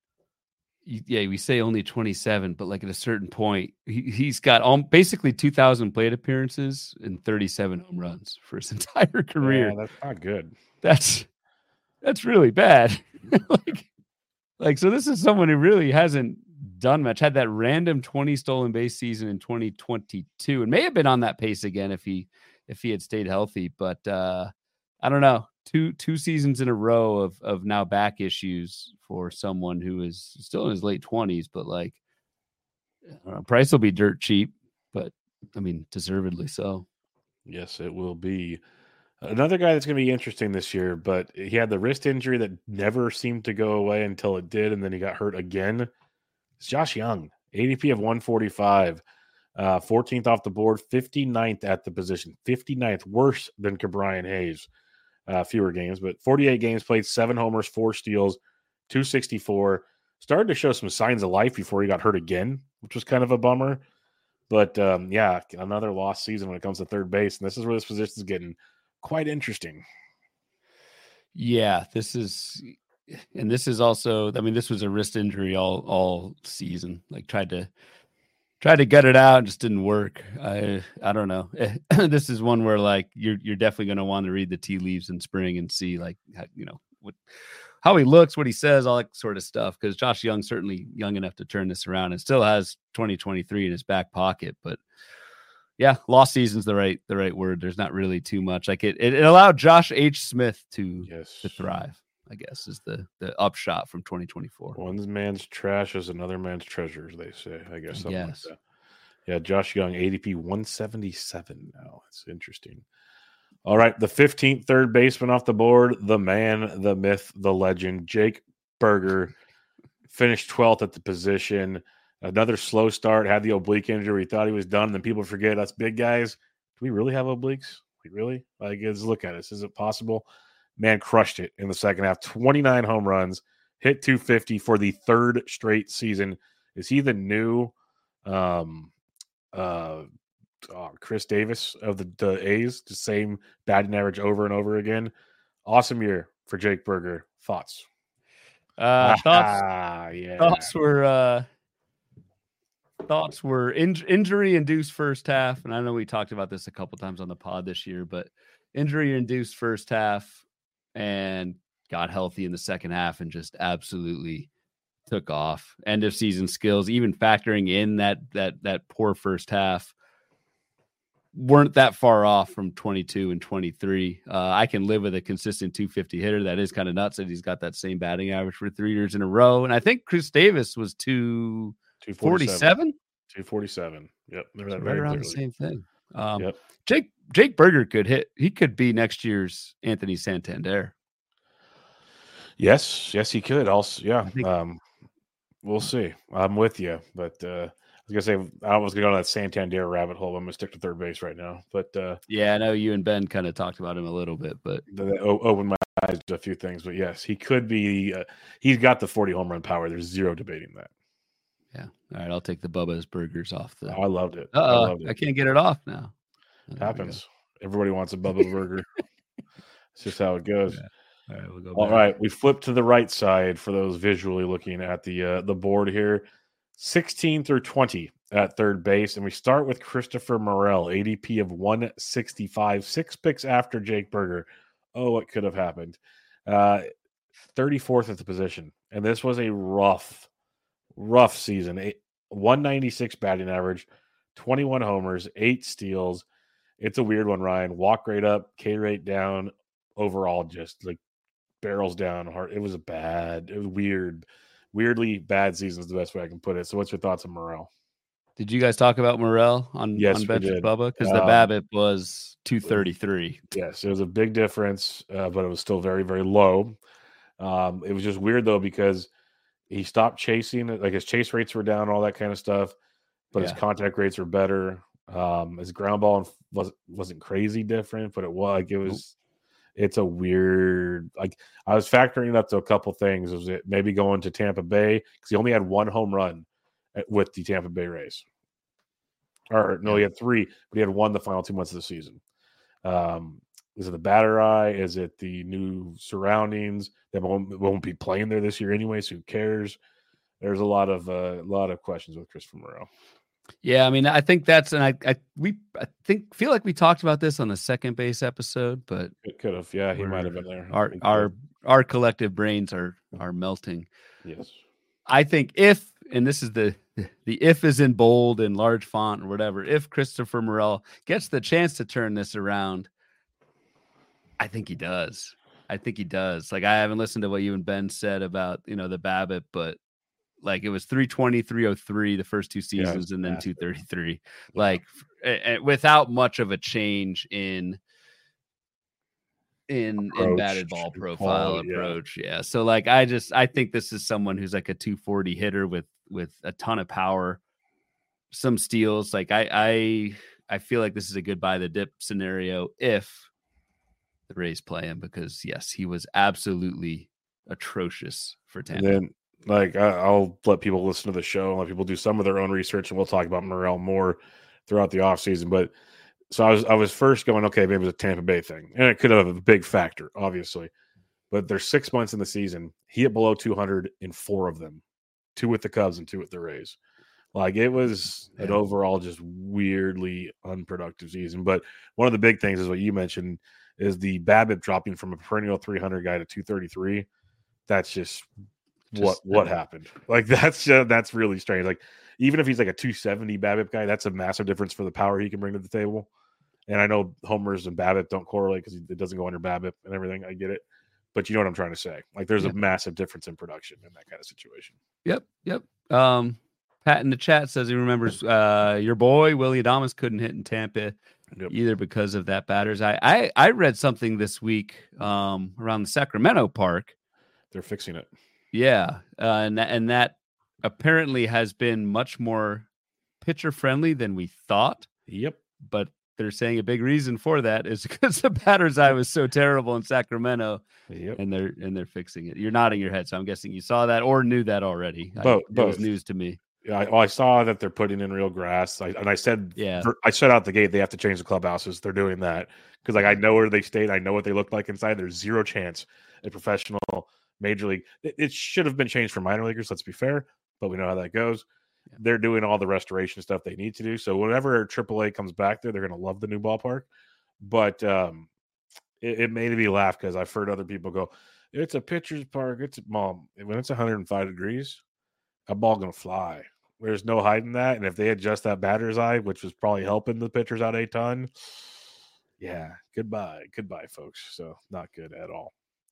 yeah, we say only twenty-seven, but like at a certain point, he, he's got all, basically two thousand plate appearances and thirty-seven home runs for his entire career. Yeah, that's not good. That's that's really bad. like, like so this is someone who really hasn't done much. Had that random twenty stolen base season in twenty twenty-two, and may have been on that pace again if he if he had stayed healthy. But uh, I don't know. Two two seasons in a row of of now back issues for someone who is still in his late twenties, but like know, price will be dirt cheap, but I mean deservedly so. Yes, it will be. Another guy that's going to be interesting this year, but he had the wrist injury that never seemed to go away until it did, and then he got hurt again. It's Josh Young, A D P of one forty-five, uh, fourteenth off the board, fifty-ninth at the position, fifty-ninth, worse than Ke'Bryan Hayes. Uh, fewer games, but forty-eight games played, seven homers, four steals, two sixty-four. Started to show some signs of life before he got hurt again, which was kind of a bummer. But um, yeah, another lost season when it comes to third base, and this is where this position is getting quite interesting. Yeah, this is, and this is also, I mean, this was a wrist injury all all season. Like tried to Tried to gut it out, just didn't work. I I don't know. This is one where like you're you're definitely going to want to read the tea leaves in spring and see like how, you know what how he looks, what he says, all that sort of stuff. Because Josh Young certainly young enough to turn this around and still has twenty twenty-three in his back pocket. But yeah, lost season's the right the right word. There's not really too much. Like it it, it allowed Josh H. Smith to yes. to thrive, I guess, is the the upshot from twenty twenty-four. One man's trash is another man's treasure, as they say. I guess. Something Yes. like that. Yeah, Josh Young, A D P one seventy-seven now. That's interesting. All right, the fifteenth third baseman off the board, the man, the myth, the legend, Jake Burger, finished twelfth at the position. Another slow start, had the oblique injury. He thought he was done. And then people forget us big guys. Do we really have obliques? Like, really? Like, let's look at this. Is it possible? Man crushed it in the second half. twenty-nine home runs, hit two fifty for the third straight season. Is he the new um, uh, oh, Chris Davis of the, the A's? The same batting average over and over again. Awesome year for Jake Burger. Thoughts? Uh, thoughts? Ah, yeah. Thoughts were uh, thoughts were in, injury induced first half, and I know we talked about this a couple times on the pod this year, but injury induced first half and got healthy in the second half and just absolutely took off. End of season skills, even factoring in that that that poor first half, weren't that far off from twenty-two and twenty-three. Uh, I can live with a consistent two fifty hitter. That is kind of nuts that he's got that same batting average for three years in a row. And I think Chris Davis was two forty-seven. two forty-seven. Yep. They're So that right very around clearly. the same thing. Um, Yep. Jake Jake Burger could hit. He could be next year's Anthony Santander. Yes. Yes, he could. Also, yeah. I think- Um, we'll see. I'm with you, but uh, I was gonna say I was gonna go to that Santander rabbit hole. I'm gonna stick to third base right now. But uh, Yeah, I know you and Ben kind of talked about him a little bit, but that o- opened my eyes to a few things. But yes, he could be. Uh, he's got the forty home run power. There's zero debating that. yeah. All right, I'll take the Bubba's Burgers off the. I loved it. Uh, I loved it. I can't get it off now. It happens. Everybody wants a Bubba Burger. It's just how it goes. Yeah. All right, we'll go All back. right, we flip to the right side for those visually looking at the uh, the board here. sixteen through twenty at third base, and we start with Christopher Morel, A D P of one sixty-five, six picks after Jake Burger. Oh, what could have happened? Uh, thirty-fourth at the position, and this was a rough, rough season. A one ninety-six batting average, twenty-one homers, eight steals. It's a weird one, Ryan. Walk rate up, K rate down. Overall, just like barrels down hard. It was a bad, it was weird, weirdly bad season is the best way I can put it. So what's your thoughts on Morel? Did you guys talk about Morel on, Yes, on we Bench with did. Bubba? Because the Um, BABIP was two thirty-three. Yes, it was a big difference, uh, but it was still very, very low. Um, it was just weird though, because he stopped chasing it. Like his chase rates were down, all that kind of stuff, but Yeah. his contact rates were better. Um, his ground ball was, wasn't crazy different, but it was like, it was, it's a weird, like I was factoring it up to a couple things. Was it maybe going to Tampa Bay? Because he only had one home run at, with the Tampa Bay Rays. Or no, he had three, but he had one the final two months of the season. Um, is it the batter eye? Is it the new surroundings? They won't, won't be playing there this year anyway, so who cares? There's a lot of a uh, lot of questions with Christopher Morel. Yeah, I mean, I think that's, and I, I, we, I think, feel like we talked about this on the second base episode, but It could have, yeah, he might have been there. Our, He our, could. our collective brains are, are melting. Yes. I think if, and this is the, the if is in bold and large font or whatever, if Christopher Morel gets the chance to turn this around, I think he does. I think he does. Like, I haven't listened to what you and Ben said about, you know, the BABIP, but like it was three twenty, three oh three the first two seasons, yeah, and then massive. two thirty-three. Yeah. Like uh, without much of a change in in approach. in batted ball profile oh, approach. Yeah. yeah. So like I just I think this is someone who's like a two forty hitter with with a ton of power, some steals. Like I I I feel like this is a good buy the dip scenario if the Rays play him, because yes, he was absolutely atrocious for Tampa. And then Like I'll let people listen to the show and let people do some of their own research, and we'll talk about Morel more throughout the offseason. But so I was I was first going, okay, maybe it was a Tampa Bay thing, and it could have a big factor, obviously. But there's six months in the season, he hit below two hundred in four of them, two with the Cubs and two with the Rays. Like it was an Yeah. overall just weirdly unproductive season. But one of the big things is what you mentioned is the BABIP dropping from a perennial three hundred guy to two thirty-three. That's just, just what what happened. Like that's just, that's really strange. Like even if he's like a two seventy BABIP guy, that's a massive difference for the power he can bring to the table. And I know homers and BABIP don't correlate because it doesn't go under BABIP and everything. I get it. But you know what I'm trying to say. Like there's yep. a massive difference in production in that kind of situation. Yep. Yep. Um, Pat in the chat says he remembers uh, your boy, Willie Adames, couldn't hit in Tampa yep. either because of that batter's eye. I, I read something this week um, around the Sacramento Park. They're fixing it. Yeah. Uh, and, that, and that apparently has been much more pitcher friendly than we thought. Yep. But they're saying a big reason for that is because the batter's eye was so terrible in Sacramento, yep. and they're and they're fixing it. You're nodding your head, so I'm guessing you saw that or knew that already. Both, I, both. It was news to me. Yeah, I, well, I saw that they're putting in real grass, I, and I said, yeah, I said out the gate they have to change the clubhouses. They're doing that because, like, I know where they stayed, I know what they look like inside. There's zero chance a professional major league. It, it should have been changed for minor leaguers. Let's be fair, but we know how that goes. Yeah. They're doing all the restoration stuff they need to do. So whenever triple A comes back there, they're going to love the new ballpark. But um, it, it made me laugh because I've heard other people go, "It's a pitcher's park. It's mom when it's one hundred five degrees, a ball going to fly." There's no hiding that. And if they adjust that batter's eye, which was probably helping the pitchers out a ton, yeah, goodbye, goodbye, folks. So not good at all.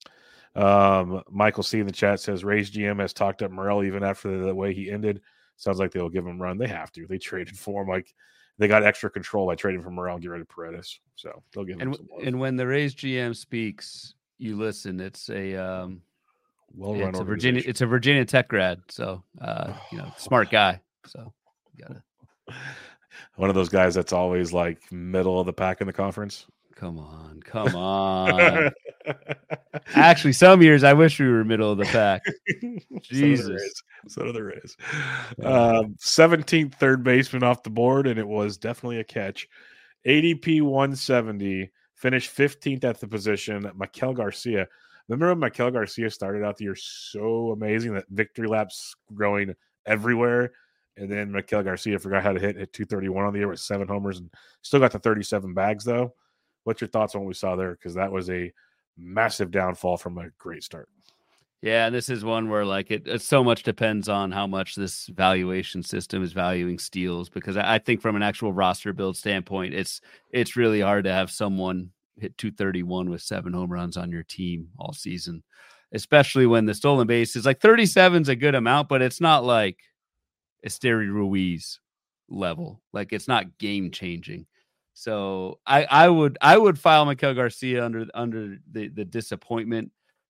Um, Michael C in the chat says Rays G M has talked up Morel even after the way he ended. Sounds like they'll give him a run. They have to. They traded for him. Like they got extra control by trading for Morel and get rid of Paredes. So they'll give him and, some and when the Rays G M speaks, you listen. It's a um, well run. It's a Virginia. It's a Virginia Tech grad. So uh, you know, smart guy. So you gotta. One of those guys that's always like middle of the pack in the conference. Come on, come on. Actually, some years I wish we were middle of the pack. Jesus. So do the Rays. Um, seventeenth third baseman off the board, and it was definitely a catch. A D P one seventy, finished fifteenth at the position. Maikel Garcia. Remember when Maikel Garcia started out the year so amazing that victory laps growing everywhere? And then Maikel Garcia forgot how to hit, hit two thirty-one on the year with seven homers and still got the thirty-seven bags, though. What's your thoughts on what we saw there? Because that was a massive downfall from a great start. Yeah, this is one where like it, it so much depends on how much this valuation system is valuing steals. Because I, I think from an actual roster build standpoint, it's it's really hard to have someone hit two thirty-one with seven home runs on your team all season, especially when the stolen base is like thirty-seven is a good amount, but it's not like Esteury Ruiz level. Like it's not game changing. So I, I would I would file Maikel Garcia under under the, the disappointment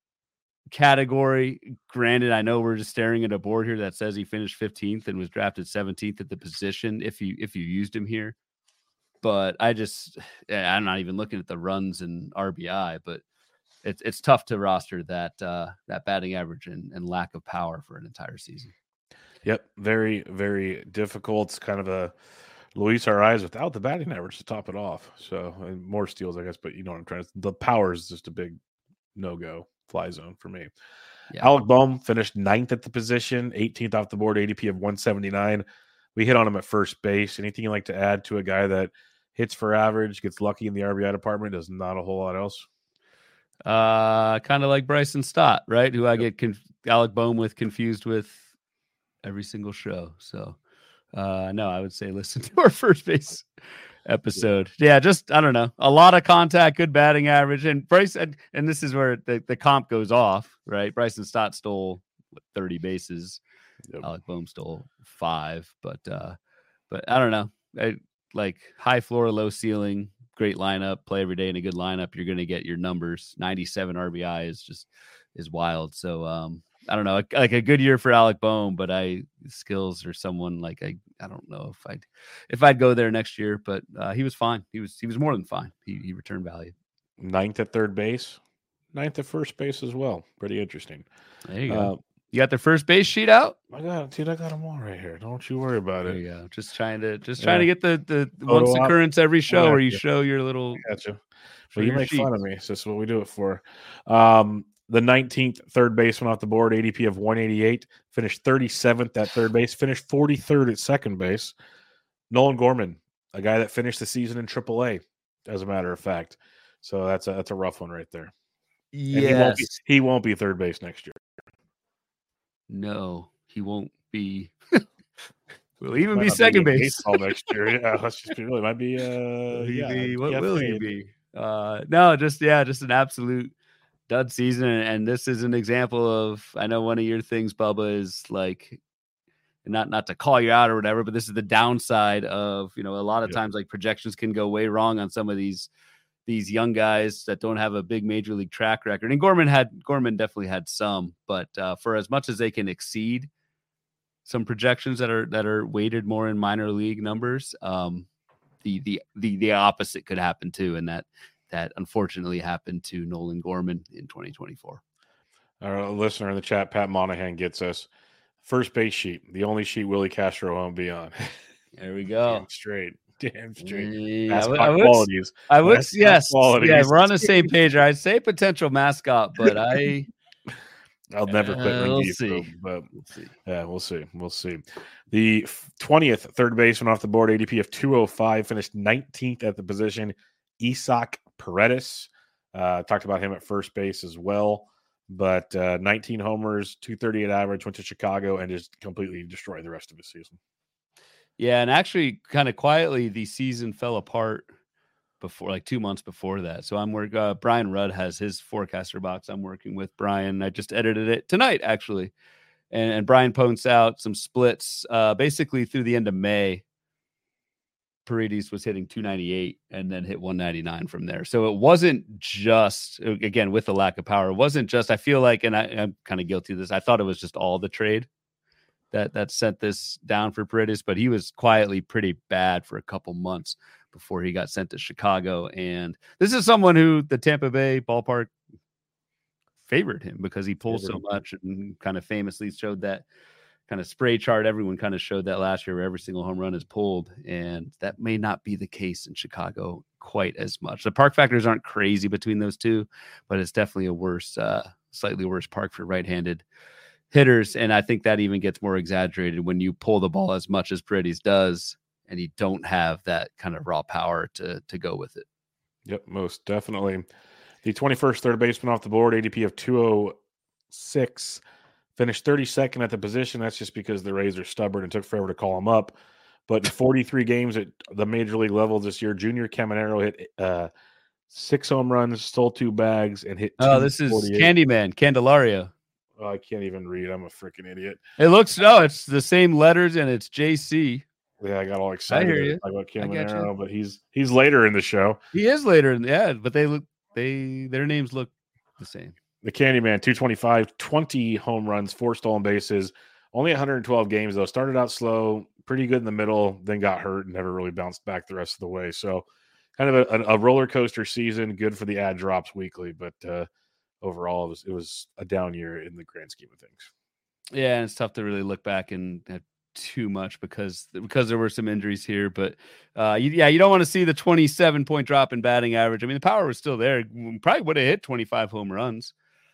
category. Granted, I know we're just staring at a board here that says he finished fifteenth and was drafted seventeenth at the position if you if you used him here. But I just I'm not even looking at the runs and R B I, but it's it's tough to roster that uh, that batting average and, and lack of power for an entire season. Yep, very very difficult. It's kind of a Luis Arraez without the batting average to top it off. So and more steals, I guess, but you know what I'm trying to. The power is just a big no-go fly zone for me. Yeah. Alec Bohm finished ninth at the position, eighteenth off the board, A D P of one seventy-nine. We hit on him at first base. Anything you'd like to add to a guy that hits for average, gets lucky in the R B I department, does not a whole lot else? Uh, kind of like Bryson Stott, right? Who I yep. get conf- Alec Bohm with confused with every single show. So. Uh, no, I would say listen to our first base episode. Yeah, just I don't know, a lot of contact, good batting average, and Bryce. And, and this is where the, the comp goes off, right? Bryson Stott stole thirty bases, yep. Alec Bohm stole five, but uh, but I don't know, I, like high floor, low ceiling, great lineup, play every day in a good lineup. You're going to get your numbers. ninety-seven R B I is just is wild. So um. I don't know, like a good year for Alec Bohm, but I skills or someone like I, I don't know if I'd if I'd go there next year, but uh, he was fine. He was he was more than fine. He he returned value. Ninth at third base, ninth at first base as well. Pretty interesting. There you go. Uh, you got the first base sheet out? I got it, dude. I got them all right here. Don't you worry about there it. You go. Just trying to just yeah. trying to get the the Photo once op. occurrence every show yeah, where you yeah. show your little. I gotcha. Well, you make sheets. Fun of me. So this is what we do it for. Um. The nineteenth third baseman off the board, A D P of one eighty-eight, finished thirty-seventh at third base, finished forty-third at second base. Nolan Gorman, a guy that finished the season in triple A, as a matter of fact. So that's a that's a rough one right there. Yes. And he won't be, he won't be third base next year. No, he won't be. Will even Might be not second in base baseball next year. Yeah, let's just be real. It might be. Uh, Will he yeah, be? What P F A. will he be? Uh, no, just yeah, just an absolute dud season. And, and this is an example of. I know one of your things, Bubba, is like not not to call you out or whatever, but this is the downside of, you know, a lot of Yep. times like projections can go way wrong on some of these these young guys that don't have a big major league track record. And Gorman had Gorman definitely had some, but uh, for as much as they can exceed some projections that are that are weighted more in minor league numbers, um, the the the the opposite could happen too, and that that unfortunately happened to Nolan Gorman in twenty twenty-four. Our listener in the chat, Pat Monahan, gets us first base sheet, the only sheet Willie Castro won't be on. There we go. Damn straight, damn straight. Yeah, Mascot I would, qualities. I would, Mascot yes, qualities. yeah, we're on the same page. I'd say potential mascot, but I. I'll never put Uh, we'll Rengifo, see. but We'll see. yeah, we'll see. We'll see. The twentieth third baseman off the board, A D P of two oh five, finished nineteenth at the position. Isaac Paredes. Uh, talked about him at first base as well. But uh, nineteen homers, two thirty-eight average, went to Chicago and just completely destroyed the rest of his season. Yeah, and actually, kind of quietly, the season fell apart before, like two months before that. So I'm working. Uh, Brian Rudd has his forecaster box. I'm working with Brian. I just edited it tonight, actually, and, and Brian points out some splits. Uh, basically, through the end of May, Paredes was hitting two ninety-eight and then hit one ninety-nine from there. So it wasn't just, again, with the lack of power, it wasn't just, I feel like, and I, I'm kind of guilty of this, I thought it was just all the trade that that sent this down for Paredes, but he was quietly pretty bad for a couple months before he got sent to Chicago. And this is someone who the Tampa Bay ballpark favored him because he pulls so much and kind of famously showed that kind of spray chart. Everyone kind of showed that last year where every single home run is pulled, and that may not be the case in Chicago quite as much. The park factors aren't crazy between those two, but it's definitely a worse, uh, slightly worse park for right-handed hitters. And I think that even gets more exaggerated when you pull the ball as much as Paredes does, and you don't have that kind of raw power to to go with it. Yep, most definitely. The twenty-first third baseman off the board, A D P of two oh six, finished thirty-second at the position. That's just because the Rays are stubborn and took forever to call him up. But in forty-three games at the major league level this year, Junior Caminero hit uh, six home runs, stole two bags, and hit Oh, this is Candyman, Candelario. Oh, I can't even read. I'm a freaking idiot. It looks, no, it's the same letters, and it's J C. Yeah, I got all excited I hear you. about Caminero, but he's he's later in the show. He is later, in, yeah, but they look they their names look the same. The Candyman, two twenty-five, twenty home runs, four stolen bases, only one hundred twelve games though. Started out slow, pretty good in the middle, then got hurt and never really bounced back the rest of the way. So, kind of a, a roller coaster season. Good for the ad drops weekly, but uh, overall, it was it was a down year in the grand scheme of things. Yeah, and it's tough to really look back and have too much because because there were some injuries here, but uh you, yeah you don't want to see the twenty-seven point drop in batting average. I mean, the power was still there. Probably would have hit twenty-five home runs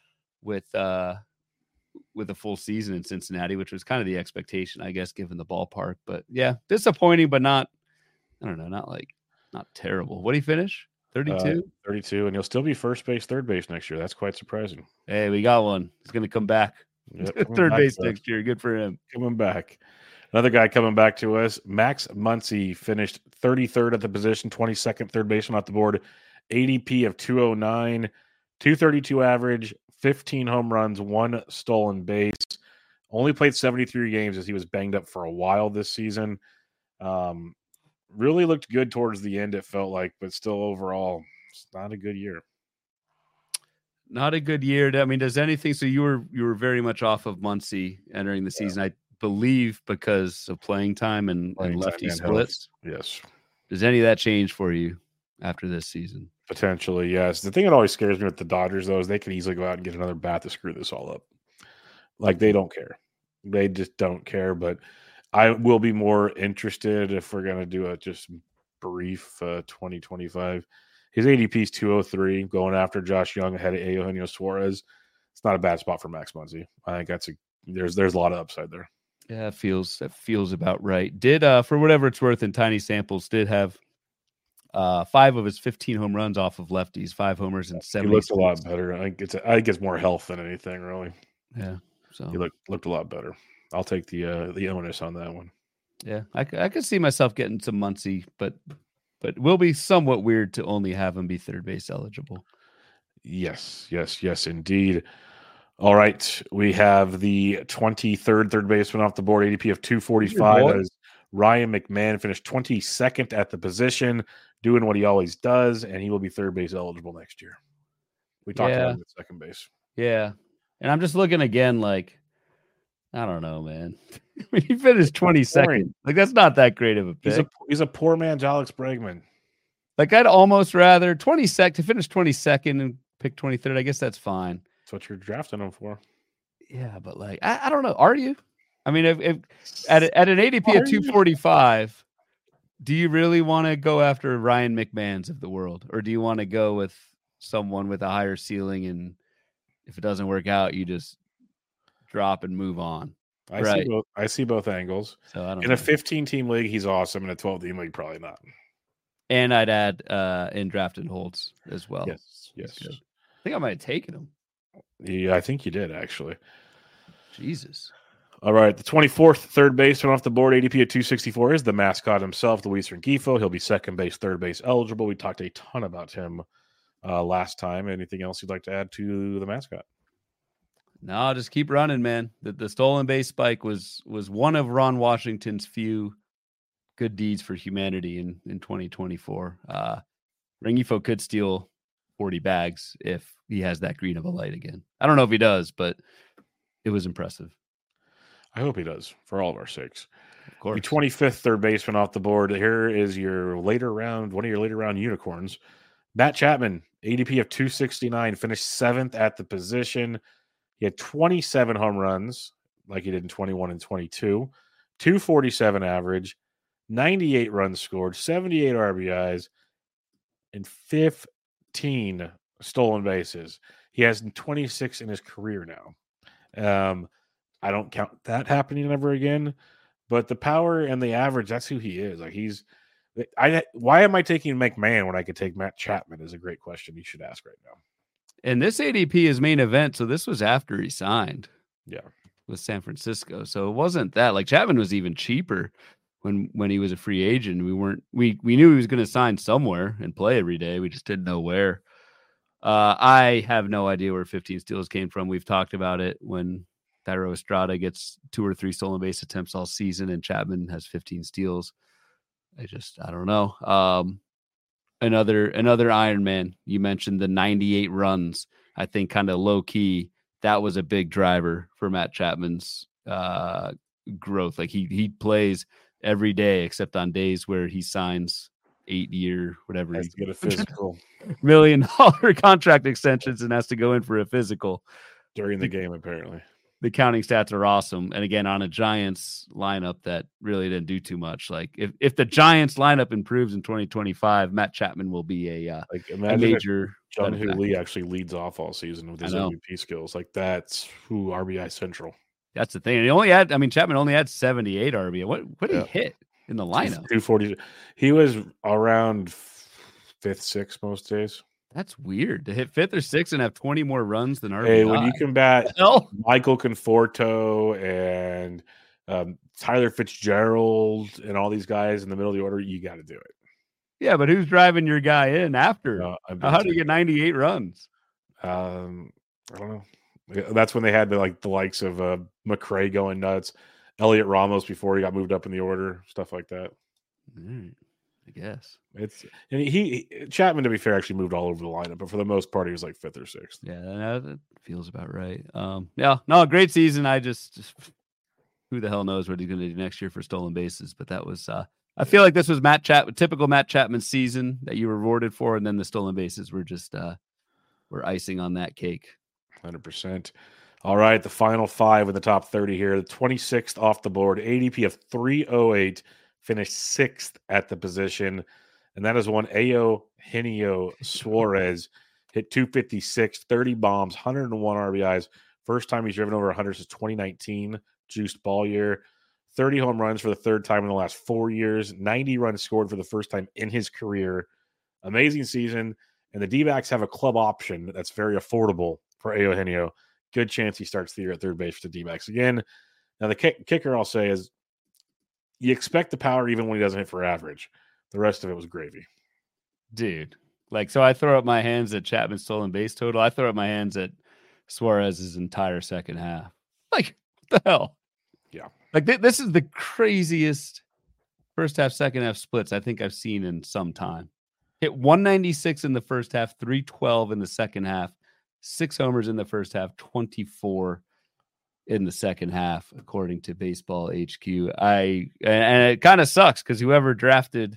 with uh with a full season in Cincinnati, which was kind of the expectation, I guess, given the ballpark. But yeah, disappointing, but not, I don't know, not like not terrible. What did he finish? thirty-two? Uh, thirty-two, and he'll still be first base, third base next year. That's quite surprising. Hey, we got one. He's going to come back. Yep, third back base to next year. Good for him. Coming back. Another guy coming back to us, Max Muncy, finished thirty-third at the position, twenty-second third baseman off the board, A D P of two oh nine, two thirty-two average, fifteen home runs, one stolen base. Only played seventy-three games as he was banged up for a while this season. Um, really looked good towards the end, it felt like, but still overall, it's not a good year. Not a good year. I mean, does anything, so you were you were very much off of Muncy entering the yeah. season, I believe, because of playing time and, playing and lefty time splits. And yes. Does any of that change for you after this season? Potentially, yes. The thing that always scares me with the Dodgers, though, is they can easily go out and get another bat to screw this all up. Like, they don't care. They just don't care. But I will be more interested if we're going to do a just brief uh, twenty twenty-five. His A D P is two oh three, going after Josh Young ahead of Eugenio Suarez. It's not a bad spot for Max Muncy. I think that's a there's there's a lot of upside there. Yeah, it feels that feels about right. Did uh for whatever it's worth in tiny samples, did have uh five of his fifteen home runs off of lefties, five homers and He seventy. looked a lot better. I think it's I think it's more health than anything, really. Yeah, so He looked looked a lot better. I'll take the uh, the onus on that one. Yeah, I, I could see myself getting some Muncy, but but it will be somewhat weird to only have him be third base eligible. Yes, yes, yes, indeed. All right, we have the twenty-third third baseman off the board, A D P of two forty-five. That is Ryan McMahon, finished twenty-second at the position, doing what he always does, and he will be third base eligible next year. We talked Yeah. about him at second base. Yeah, and I'm just looking again, like, I don't know, man. When he finished twenty-second, like that's not that great of a pick. He's a he's a poor man's Alex Bregman. Like I'd almost rather twenty-second to finish twenty-second and pick twenty-third. I guess that's fine. That's what you're drafting him for. Yeah, but like I, I don't know. Are you? I mean, if, if at at an A D P Are of two forty-five, do you really want to go after Ryan McMahon's of the world, or do you want to go with someone with a higher ceiling, and if it doesn't work out, you just drop and move on? I right. see both. I see both angles. So I don't in know. a fifteen team league, he's awesome. In a twelve team league, probably not. And I'd add uh, in drafted holds as well. Yes, yes. I think I might have taken him. Yeah, I think you did actually. Jesus. All right, the twenty-fourth third baseman off the board, A D P at two sixty-four, is the mascot himself, Luis Rengifo. He'll be second base, third base eligible. We talked a ton about him uh, last time. Anything else you'd like to add to the mascot? No, just keep running, man. The, the stolen base spike was was one of Ron Washington's few good deeds for humanity in, in twenty twenty-four. Uh, Rengifo could steal forty bags if he has that green of a light again. I don't know if he does, but it was impressive. I hope he does, for all of our sakes. Of course. The twenty-fifth third baseman off the board. Here is your later round, one of your later round unicorns. Matt Chapman, A D P of two sixty-nine, finished seventh at the position. He had twenty-seven home runs, like he did in twenty-one and twenty-two, two forty-seven average, ninety-eight runs scored, seventy-eight R B Is, and fifteen stolen bases. He has twenty-six in his career now. Um, I don't count that happening ever again, but the power and the average, that's who he is. Like he's, I, why am I taking McMahon when I could take Matt Chapman is a great question you should ask right now. And this A D P is main event. So this was after he signed. Yeah. With San Francisco. So it wasn't that like Chapman was even cheaper when, when he was a free agent. We weren't, we, we knew he was going to sign somewhere and play every day. We just didn't know where. Uh, I have no idea where fifteen steals came from. We've talked about it when Thairo Estrada gets two or three stolen base attempts all season and Chapman has fifteen steals. I just, I don't know. Um, another, another Iron Man. You mentioned the ninety-eight runs. I think kind of low key, that was a big driver for Matt Chapman's uh, growth. Like he, he plays every day, except on days where he signs eight year, whatever. Has to get a physical million dollar contract extensions and has to go in for a physical during the game. Apparently the counting stats are awesome. And again, on a Giants lineup that really didn't do too much. Like if, if the Giants lineup improves in twenty twenty-five, Matt Chapman will be a, uh, like a major. John Hu Lee actually leads off all season with his M V P skills. Like that's who R B I central. That's the thing. And he only had, I mean, Chapman only had seventy-eight R B I. What, what did yeah. he hit in the lineup? two forty. He was around fifth, sixth most days. That's weird to hit fifth or sixth and have twenty more runs than R B I. Hey, when you combat Michael Conforto and um, Tyler Fitzgerald and all these guys in the middle of the order, you got to do it. Yeah, but who's driving your guy in after? Uh, How do you get ninety-eight runs? Um, I don't know. That's when they had the like the likes of uh, McRae going nuts, Elliot Ramos before he got moved up in the order, stuff like that. Mm, I guess it's and he, he Chapman, to be fair, actually moved all over the lineup, but for the most part, he was like fifth or sixth. Yeah, that feels about right. Um, yeah, no, great season. I just, just who the hell knows what he's going to do next year for stolen bases, but that was. Uh, I feel like this was Matt Chapman, typical Matt Chapman season that you were rewarded for, and then the stolen bases were just uh, were icing on that cake. one hundred percent. All right, the final five in the top thirty here. The twenty-sixth off the board, A D P of three oh eight, finished sixth at the position, and that is one Ayo Henio Suarez. Hit two fifty-six, thirty bombs, one hundred one R B Is, First time he's driven over one hundred since twenty nineteen, juiced ball year. thirty home runs for the third time in the last four years. ninety runs scored for the first time in his career. Amazing season. And the D-backs have a club option that's very affordable for Eugenio. Good chance he starts the year at third base for the D-backs again. Now, the kick, kicker I'll say is you expect the power even when he doesn't hit for average. The rest of it was gravy. Dude. Like, so I throw up my hands at Chapman's stolen base total. I throw up my hands at Suarez's entire second half. Like, what the hell? Yeah. Like, th- this is the craziest first half, second half splits I think I've seen in some time. Hit one ninety-six in the first half, three twelve in the second half, six homers in the first half, twenty-four in the second half, according to Baseball H Q. I and it kind of sucks because whoever drafted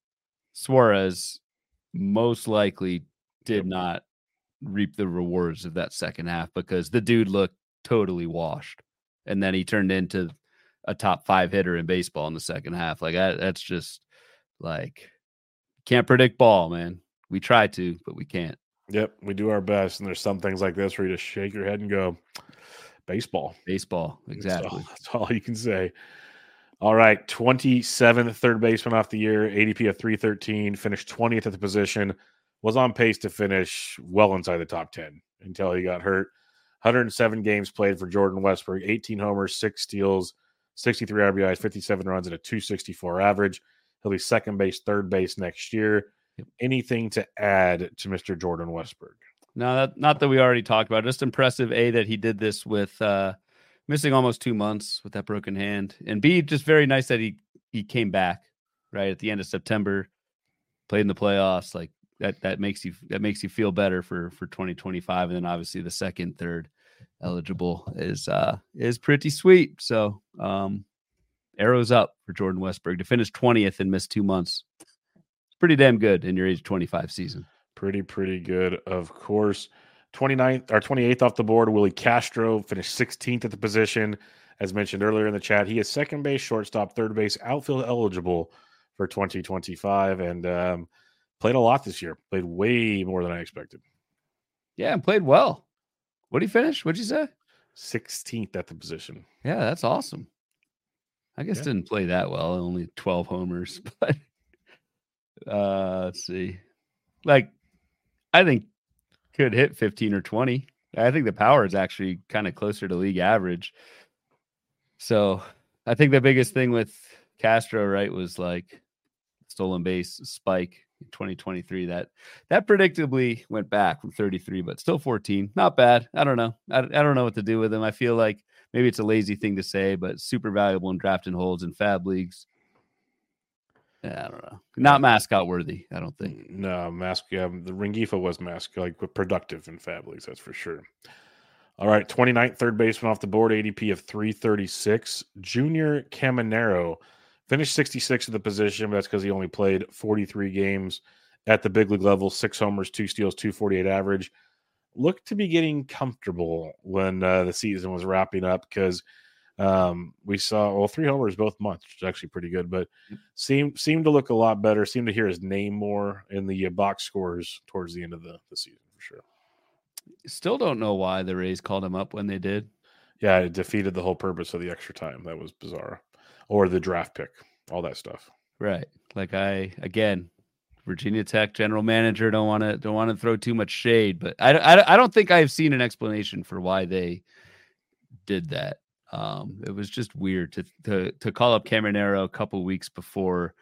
Suarez most likely did not reap the rewards of that second half because the dude looked totally washed. And then he turned into a top five hitter in baseball in the second half. Like I, that's just like, can't predict ball, man. We try to, but we can't. Yep. We do our best. And there's some things like this where you just shake your head and go, baseball, baseball. Exactly. That's all, that's all you can say. All right, twenty-seventh third baseman off the year, A D P of three thirteen, finished twentieth at the position, was on pace to finish well inside the top ten until he got hurt. one hundred seven games played for Jordan Westburg, eighteen homers, six steals, sixty-three R B Is, fifty-seven runs, and a two sixty-four average. He'll be second base, third base next year. Yep. Anything to add to Mister Jordan Westburg? No, that, not that we already talked about. Just impressive, A, that he did this with uh, – missing almost two months with that broken hand, and B, just very nice that he he came back right at the end of September, played in the playoffs. Like that that makes you that makes you feel better for for twenty twenty-five, and then obviously the second, third eligible is uh is pretty sweet. So um, arrows up for Jordan Westburg to finish twentieth and miss two months. It's pretty damn good in your age twenty-five season. Pretty pretty good, of course. twenty-ninth or twenty-eighth off the board, Willie Castro finished sixteenth at the position. As mentioned earlier in the chat, he is second base, shortstop, third base, outfield eligible for twenty twenty-five, and um, played a lot this year. Played way more than I expected. Yeah, and played well. What did he finish? What'd you say? sixteenth at the position. Yeah, that's awesome. I guess yeah. Didn't play that well. Only twelve homers, but uh, let's see. Like, I think could hit fifteen or twenty. I think the power is actually kind of closer to league average. So I think the biggest thing with Castro, right, was like stolen base spike in twenty twenty-three. That that predictably went back from thirty-three, but still fourteen. Not bad. I don't know. I, I don't know what to do with him. I feel like maybe it's a lazy thing to say, but super valuable in draft and holds and fab leagues. Yeah, I don't know. Not mascot worthy, I don't think. No, mask. Yeah, the Rengifo was mask, like productive in fab leagues, that's for sure. All right, twenty-ninth third baseman off the board, A D P of three thirty-six. Junior Caminero finished sixty-sixth at the position, but that's because he only played forty-three games at the big league level, six homers, two steals, two forty-eight average. Looked to be getting comfortable when uh, the season was wrapping up because Um, we saw well three homers both months, which is actually pretty good, but seemed seemed to look a lot better. Seemed to hear his name more in the uh, box scores towards the end of the, the season for sure. Still don't know why the Rays called him up when they did. Yeah, it defeated the whole purpose of the extra time. That was bizarre, or the draft pick, all that stuff. Right. Like I again, Virginia Tech general manager don't want to don't want to throw too much shade, but I, I I don't think I've seen an explanation for why they did that. Um, it was just weird to to to call up Caminero a couple weeks before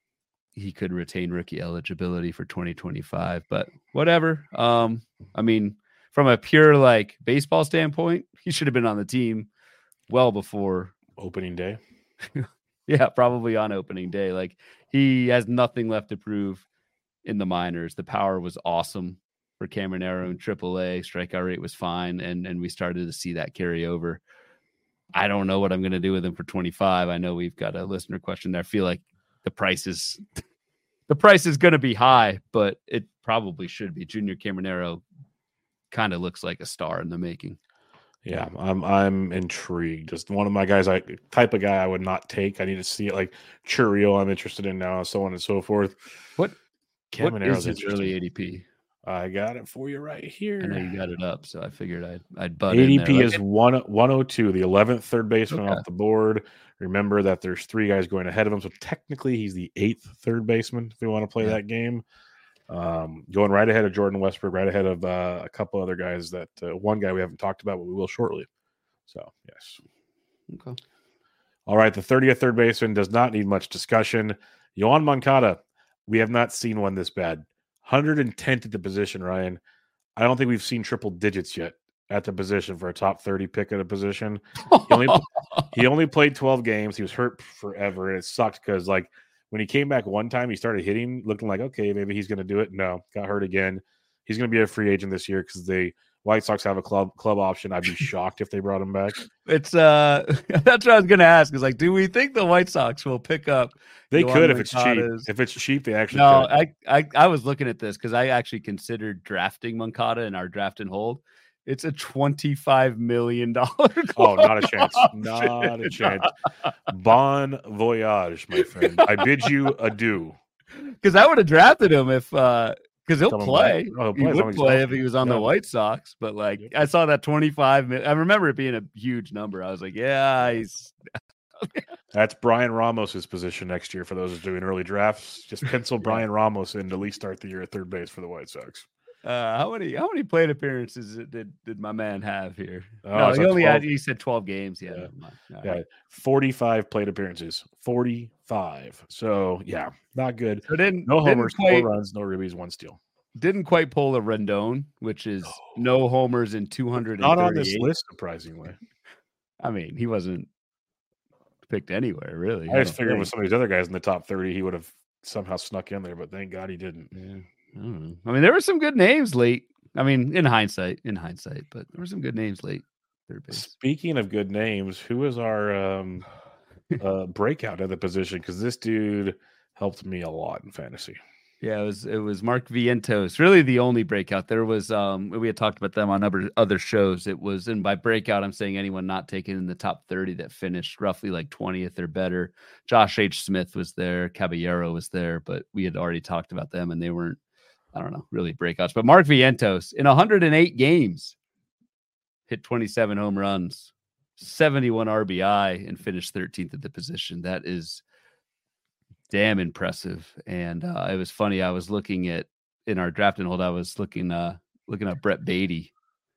he could retain rookie eligibility for twenty twenty-five, but whatever. Um, I mean, from a pure like baseball standpoint, he should have been on the team well before opening day. Yeah, probably on opening day. Like he has nothing left to prove in the minors. The power was awesome for Caminero in triple A. Strikeout rate was fine, and and we started to see that carry over. I don't know what I'm going to do with him for twenty-five. I know we've got a listener question there. I feel like the price is the price is going to be high, but it probably should be. Junior Caminero kind of looks like a star in the making. Yeah, I'm I'm intrigued. Just one of my guys, I type of guy I would not take. I need to see it. Like Churio, I'm interested in now, so on and so forth. What? Caminero's what is his early A D P? I got it for you right here. I know you got it up, so I figured I'd I'd butt A in D there. P Like is it- one one oh two, the eleventh third baseman Okay. off the board. Remember that there's three guys going ahead of him, so technically he's the eighth third baseman if we want to play Yeah. that game. Um, going right ahead of Jordan Westbrook, right ahead of uh, a couple other guys that uh, one guy we haven't talked about, but we will shortly. So, yes. Okay. All right, the thirtieth third baseman does not need much discussion. Yoan Moncada, we have not seen one this bad. one hundred tenth at the position, Ryan. I don't think we've seen triple digits yet at the position for a top thirty pick at a position. He only, he only played twelve games. He was hurt forever, and it sucked because, like, when he came back one time, he started hitting, looking like, okay, maybe he's going to do it. No, got hurt again. He's going to be a free agent this year because the White Sox have a club club option. I'd be shocked if they brought him back. It's uh, that's what I was going to ask. Is like, do we think the White Sox will pick up? They Yoan could if it's cheap. Moncada's- If it's cheap, they actually No, could. I, I I was looking at this because I actually considered drafting Moncada in our draft and hold. It's a twenty-five million dollars. Oh, not a chance. Not a chance. Bon voyage, my friend. I bid you adieu. Because I would have drafted him if uh because he'll Coming play. back. Oh, he'll He play as long would as he's play if healthy. he was on the Yeah. White Sox. But like Yep. I saw that twenty-five mil- I remember it being a huge number. I was like, yeah, he's That's Brian Ramos's position next year for those doing early drafts. Just pencil Brian Ramos in to at least start the year at third base for the White Sox. uh how many how many plate appearances did did my man have here? Oh, no, it's he like only had twelve. he said twelve games. Yeah, Yeah. never mind. All Yeah, right. forty-five plate appearances. forty-five. So, yeah, not good. So didn't No didn't homers, quite, four runs, no ribbies, one steal. didn't quite pull a Rendon, which is no homers in two hundred Not on this thirty-eight. list, surprisingly. I mean, he wasn't picked anywhere, really. I just don't figured with think. some of these other guys in the top thirty, he would have somehow snuck in there, but thank God he didn't. Yeah. I don't know. I mean, there were some good names late. I mean, in hindsight, in hindsight, but there were some good names late. Third base. Speaking of good names, who is our um, uh, breakout at the position? Because this dude helped me a lot in fantasy. Yeah, it was it was Mark Vientos. Really, the only breakout. There was um we had talked about them on other other shows. It was, and by breakout, I'm saying anyone not taken in the top thirty that finished roughly like twentieth or better. Josh H. Smith was there, Caballero was there, but we had already talked about them, and they weren't, I don't know, really breakouts. But Mark Vientos in one hundred eight games hit twenty-seven home runs, seventy-one R B I, and finished thirteenth at the position. That is damn impressive. And uh, it was funny. I was looking at in our draft and hold. I was looking uh looking at Brett Beatty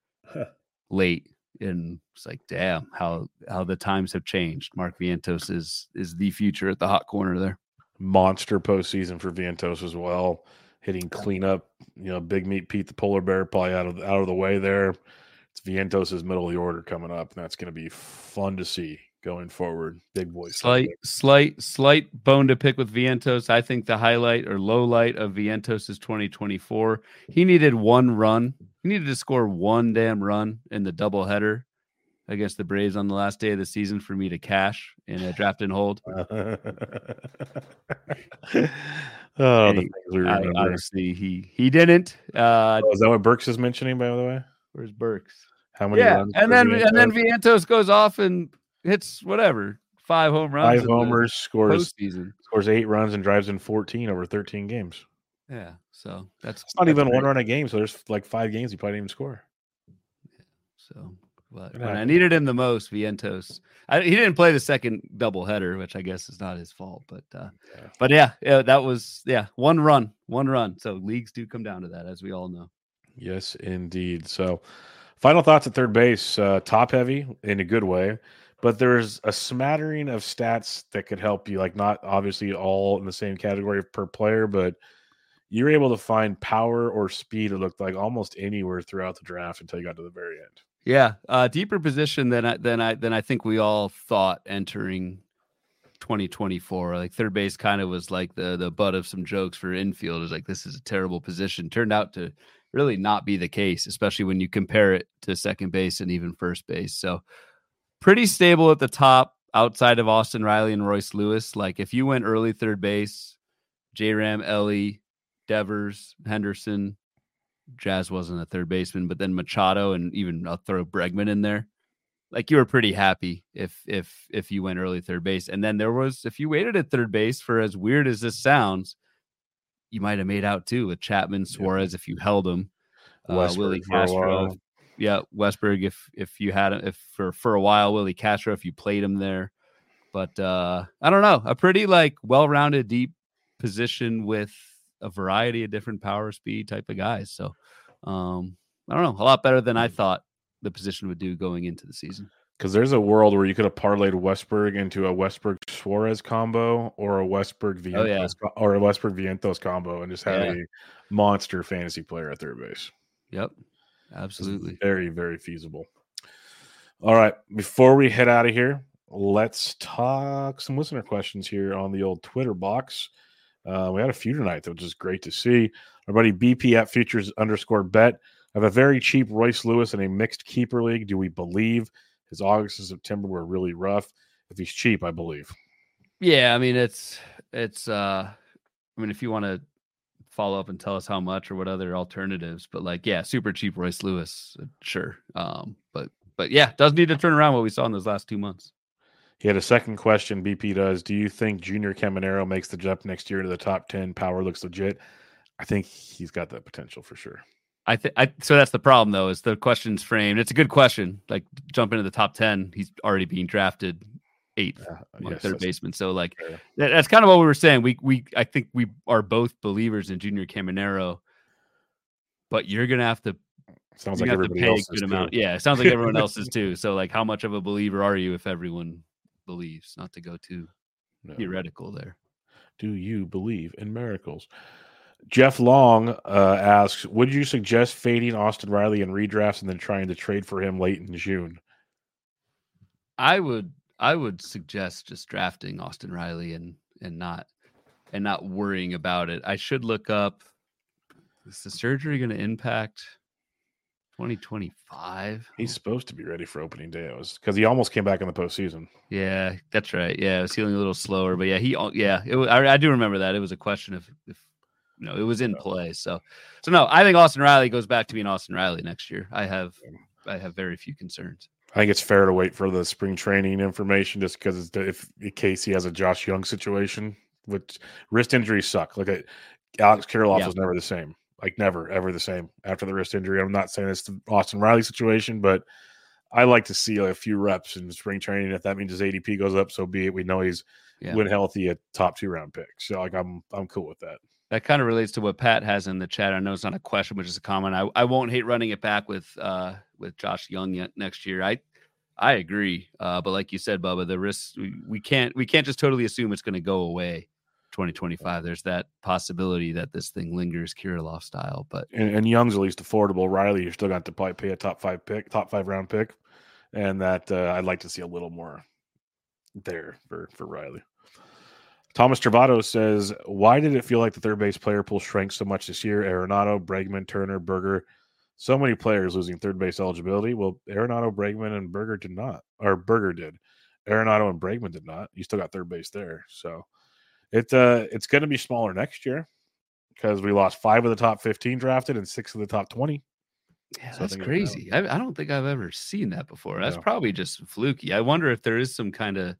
late, and it's like, damn, how how the times have changed. Mark Vientos is is the future at the hot corner there. Monster postseason for Vientos as well. Hitting cleanup, you know, Big Meat Pete the polar bear probably out of out of the way there. It's Vientos' middle of the order coming up, and that's going to be fun to see going forward. Big boy. Slight, slight, slight bone to pick with Vientos. I think the highlight or low light of Vientos is twenty twenty-four. He needed one run. He needed to score one damn run in the doubleheader against the Braves on the last day of the season for me to cash in a draft and hold. Oh, And the he- things we I- remember. obviously, he he didn't. Uh, Oh, is that what Burks is mentioning, by the way? where's Burks? How many Yeah, runs? and for then and then Vientos? Vientos goes off and hits whatever five home runs. Five in the homers, scores postseason. scores eight runs, and drives in fourteen over thirteen games. Yeah, so that's It's not that's even great. one run a game, so there's like five games he probably didn't even score. So, but It when I happens. needed him the most, Vientos, I, he didn't play the second doubleheader, which I guess is not his fault. But, uh, Yeah. but yeah, yeah, that was yeah, one run, one run. So leagues do come down to that, as we all know. Yes, indeed. So, final thoughts at third base. Uh, top heavy in a good way, but there's a smattering of stats that could help you. Like not obviously all in the same category per player, but you're able to find power or speed. It looked like almost anywhere throughout the draft until you got to the very end. Yeah, uh, deeper position than I than I than I think we all thought entering twenty twenty-four. Like third base kind of was like the the butt of some jokes for infielders. Like this is a terrible position. Turned out to really not be the case, especially when you compare it to second base and even first base. So pretty stable at the top outside of Austin Riley and Royce Lewis. Like if you went early third base, J-Ram, Ellie, Devers, Henderson. Jazz wasn't a third baseman, but then Machado and even I'll throw Bregman in there. Like you were pretty happy if if if you went early third base. And then there was, if you waited at third base, for as weird as this sounds, you might have made out too with Chapman, Suarez, yeah. if you held them. Uh, Willie Castro. Yeah, Westberg, if if you had if for, for a while, Willie Castro, if you played him there. But uh, I don't know, a pretty like well-rounded, deep position with a variety of different power speed type of guys. So um, I don't know, a lot better than I thought the position would do going into the season. Because there's a world where you could have parlayed Westberg into a Westberg Suarez combo or a Westberg Vientos oh, yeah. or a Westberg Vientos combo and just had yeah. a monster fantasy player at third base. Yep, absolutely. It's very, very feasible. All right, before we head out of here, let's talk some listener questions here on the old Twitter box. Uh, we had a few tonight, which is great to see. Our buddy B P at Futures underscore bet. I have a very cheap Royce Lewis in a mixed keeper league. Do we believe his August and September were really rough? If he's cheap, I believe. Yeah, I mean, it's, it's, uh, I mean, if you want to follow up and tell us how much or what other alternatives, but like, yeah, super cheap Royce Lewis, sure. Um, but, but yeah, does need to turn around what we saw in those last two months. He had a second question. B P does. Do you think Junior Caminero makes the jump next year to the top ten? Power looks legit. I think he's got that potential for sure. I think I so that's the problem though, is the question's framed. It's a good question. Like jump into the top ten, he's already being drafted eighth, uh, yes, third baseman. So like yeah. that, that's kind of what we were saying. We we I think we are both believers in Junior Caminero, but you're gonna have to sounds like everybody else is amount. Yeah, it sounds like everyone else is too. So like, how much of a believer are you if everyone believes? Not to go too no. theoretical there. Do you believe in miracles? Jeff Long uh, asks, would you suggest fading Austin Riley in redrafts and then trying to trade for him late in June? I would I would suggest just drafting Austin Riley and and not and not worrying about it. I should look up, is the surgery going to impact twenty twenty-five? He's supposed to be ready for opening day. It was because he almost came back in the postseason. Yeah, that's right. Yeah, I was feeling a little slower, but yeah, he yeah, it was, I, I do remember that. It was a question of if No, it was in play. So, so no, I think Austin Riley goes back to being Austin Riley next year. I have, I have very few concerns. I think it's fair to wait for the spring training information just because it's, if in case he has a Josh Young situation, which wrist injuries suck. Like a, Alex Kirilloff yeah. was never the same. Like never, ever the same after the wrist injury. I'm not saying it's the Austin Riley situation, but I like to see like a few reps in spring training. If that means his A D P goes up, so be it. We know he's yeah. when healthy a top two round pick. So like I'm, I'm cool with that. That kind of relates to what Pat has in the chat. I know it's not a question, but just a comment. I, I won't hate running it back with uh, with Josh Young yet next year. I I agree, uh, but like you said, Bubba, the risks we, we can't we can't just totally assume it's going to go away. twenty twenty-five. There's that possibility that this thing lingers Kirilloff style, but and, and Young's at least affordable. Riley, you're still going to probably pay a top five pick, top five round pick, and that uh, I'd like to see a little more there for for Riley. Thomas Travado says, why did it feel like the third base player pool shrank so much this year? Arenado, Bregman, Turner, Berger, so many players losing third base eligibility. Well, Arenado, Bregman, and Berger did not, or Berger did. Arenado and Bregman did not. You still got third base there. So it, uh, it's going to be smaller next year because we lost five of the top fifteen drafted and six of the top twenty. Yeah, so that's crazy. I, I don't think I've ever seen that before. That's no. probably just fluky. I wonder if there is some kind of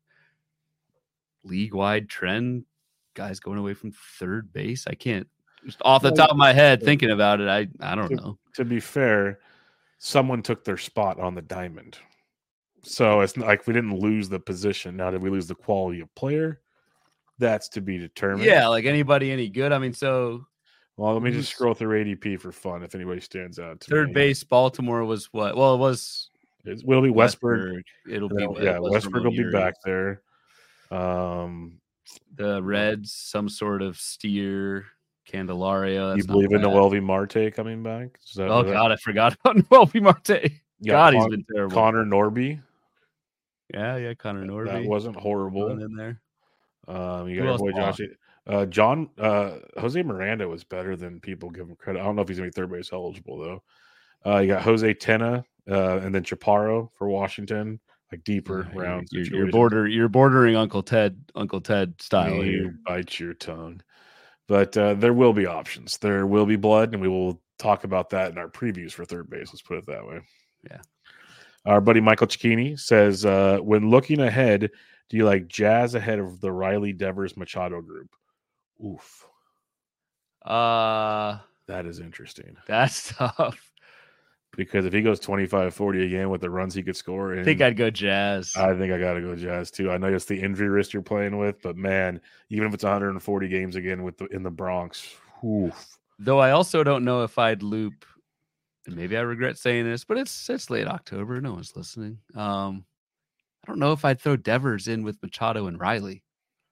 league-wide trend, guys going away from third base. I can't just off the top of my head thinking about it. I, I don't to, know. To be fair, someone took their spot on the diamond. So it's not like we didn't lose the position. Now, did we lose the quality of player? That's to be determined. Yeah, like anybody any good? I mean, so well, let me just scroll through A D P for fun if anybody stands out. To third me. base, Baltimore was what? Well, it was it will be Westberg. Westberg. It'll be yeah, Westberg will be back there. Um, the Reds, some sort of Steer, Candelario. You believe in Noelvi Marte coming back? Oh God, that? I forgot about Noelvi Marte. Yeah, God, Con- he's been terrible. Connor Norby. Yeah, yeah, Connor Norby. That wasn't horrible. In there. Um, you got your boy Josh. Uh, John uh, Jose Miranda was better than people give him credit. I don't know if he's gonna be third base eligible though. Uh, you got Jose Tena, uh, and then Chaparro for Washington. Like deeper yeah, rounds. You're, you're border. You're bordering Uncle Ted. Uncle Ted style. You here. Bite your tongue. But uh, there will be options. There will be blood, and we will talk about that in our previews for third base. Let's put it that way. Yeah. Our buddy Michael Cicchini says, uh, when looking ahead, do you like Jazz ahead of the Riley, Devers, Machado group? Oof. Uh, That is interesting. That's tough. Because if he goes twenty-five forty again with the runs he could score, I think I'd go Jazz. I think I got to go Jazz too. I know it's the injury risk you're playing with, but man, even if it's one hundred forty games again with the, in the Bronx, oof. Though I also don't know if I'd loop, and maybe I regret saying this, but it's it's late October. No one's listening. Um, I don't know if I'd throw Devers in with Machado and Riley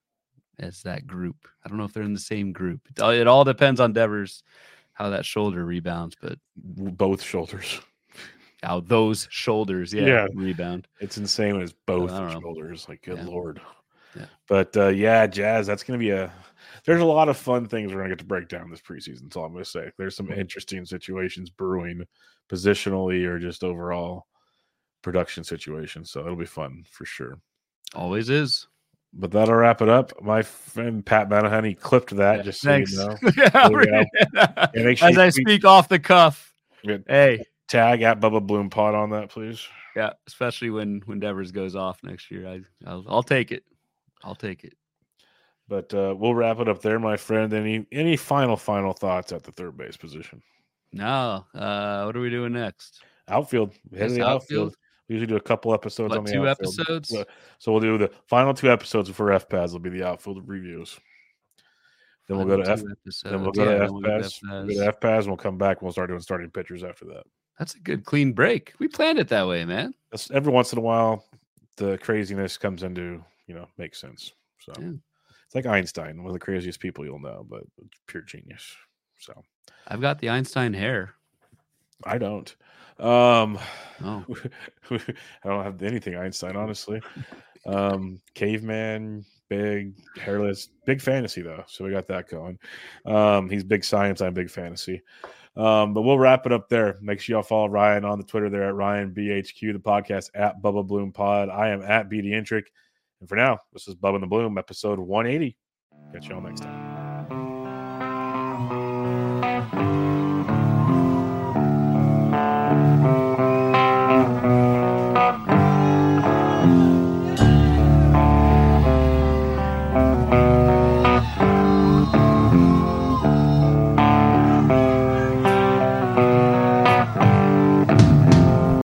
as that group. I don't know if they're in the same group. It all, it all depends on Devers, how that shoulder rebounds, but both shoulders. How those shoulders, yeah, yeah, rebound. It's insane when it's both uh, shoulders. Like, good yeah. Lord. Yeah. But uh, yeah, Jazz, that's going to be a – there's a lot of fun things we're going to get to break down this preseason. That's all I'm going to say. There's some interesting situations brewing positionally or just overall production situations. So it'll be fun for sure. Always is. But that'll wrap it up. My friend Pat Manahan, he clipped that yeah, just so thanks. you know. yeah, yeah, yeah, sure As I speak, speak off the cuff. Yeah. Hey. Tag at Bubba Bloom Pod on that, please. Yeah, especially when when Devers goes off next year. I I'll, I'll take it. I'll take it. But uh, we'll wrap it up there, my friend. Any any final final thoughts at the third base position? No. Uh, what are we doing next? Outfield. Head of the outfield. outfield. We usually do a couple episodes what, on the two outfield. episodes. So, so we'll do the final two episodes for F P A S. Will be the outfield reviews. Then we'll, go to F, then we'll go yeah, to F P A S. We'll go to F P A S, and we'll come back and we'll start doing starting pitchers after that. That's a good clean break. We planned it that way, man. That's, every once in a while, the craziness comes into, you know, makes sense. So yeah. It's like Einstein, one of the craziest people you'll know, but pure genius. So I've got the Einstein hair. I don't. Um, oh. I don't have anything Einstein, honestly. Um, caveman, big, hairless, big fantasy though. So we got that going. Um, he's big science, I'm big fantasy. Um, but we'll wrap it up there. Make sure y'all follow Ryan on the Twitter there at Ryan B H Q, the podcast at Bubba Bloom Pod. I am at B D Intric. And for now, this is Bubba and the Bloom, episode one eighty. Catch y'all next time.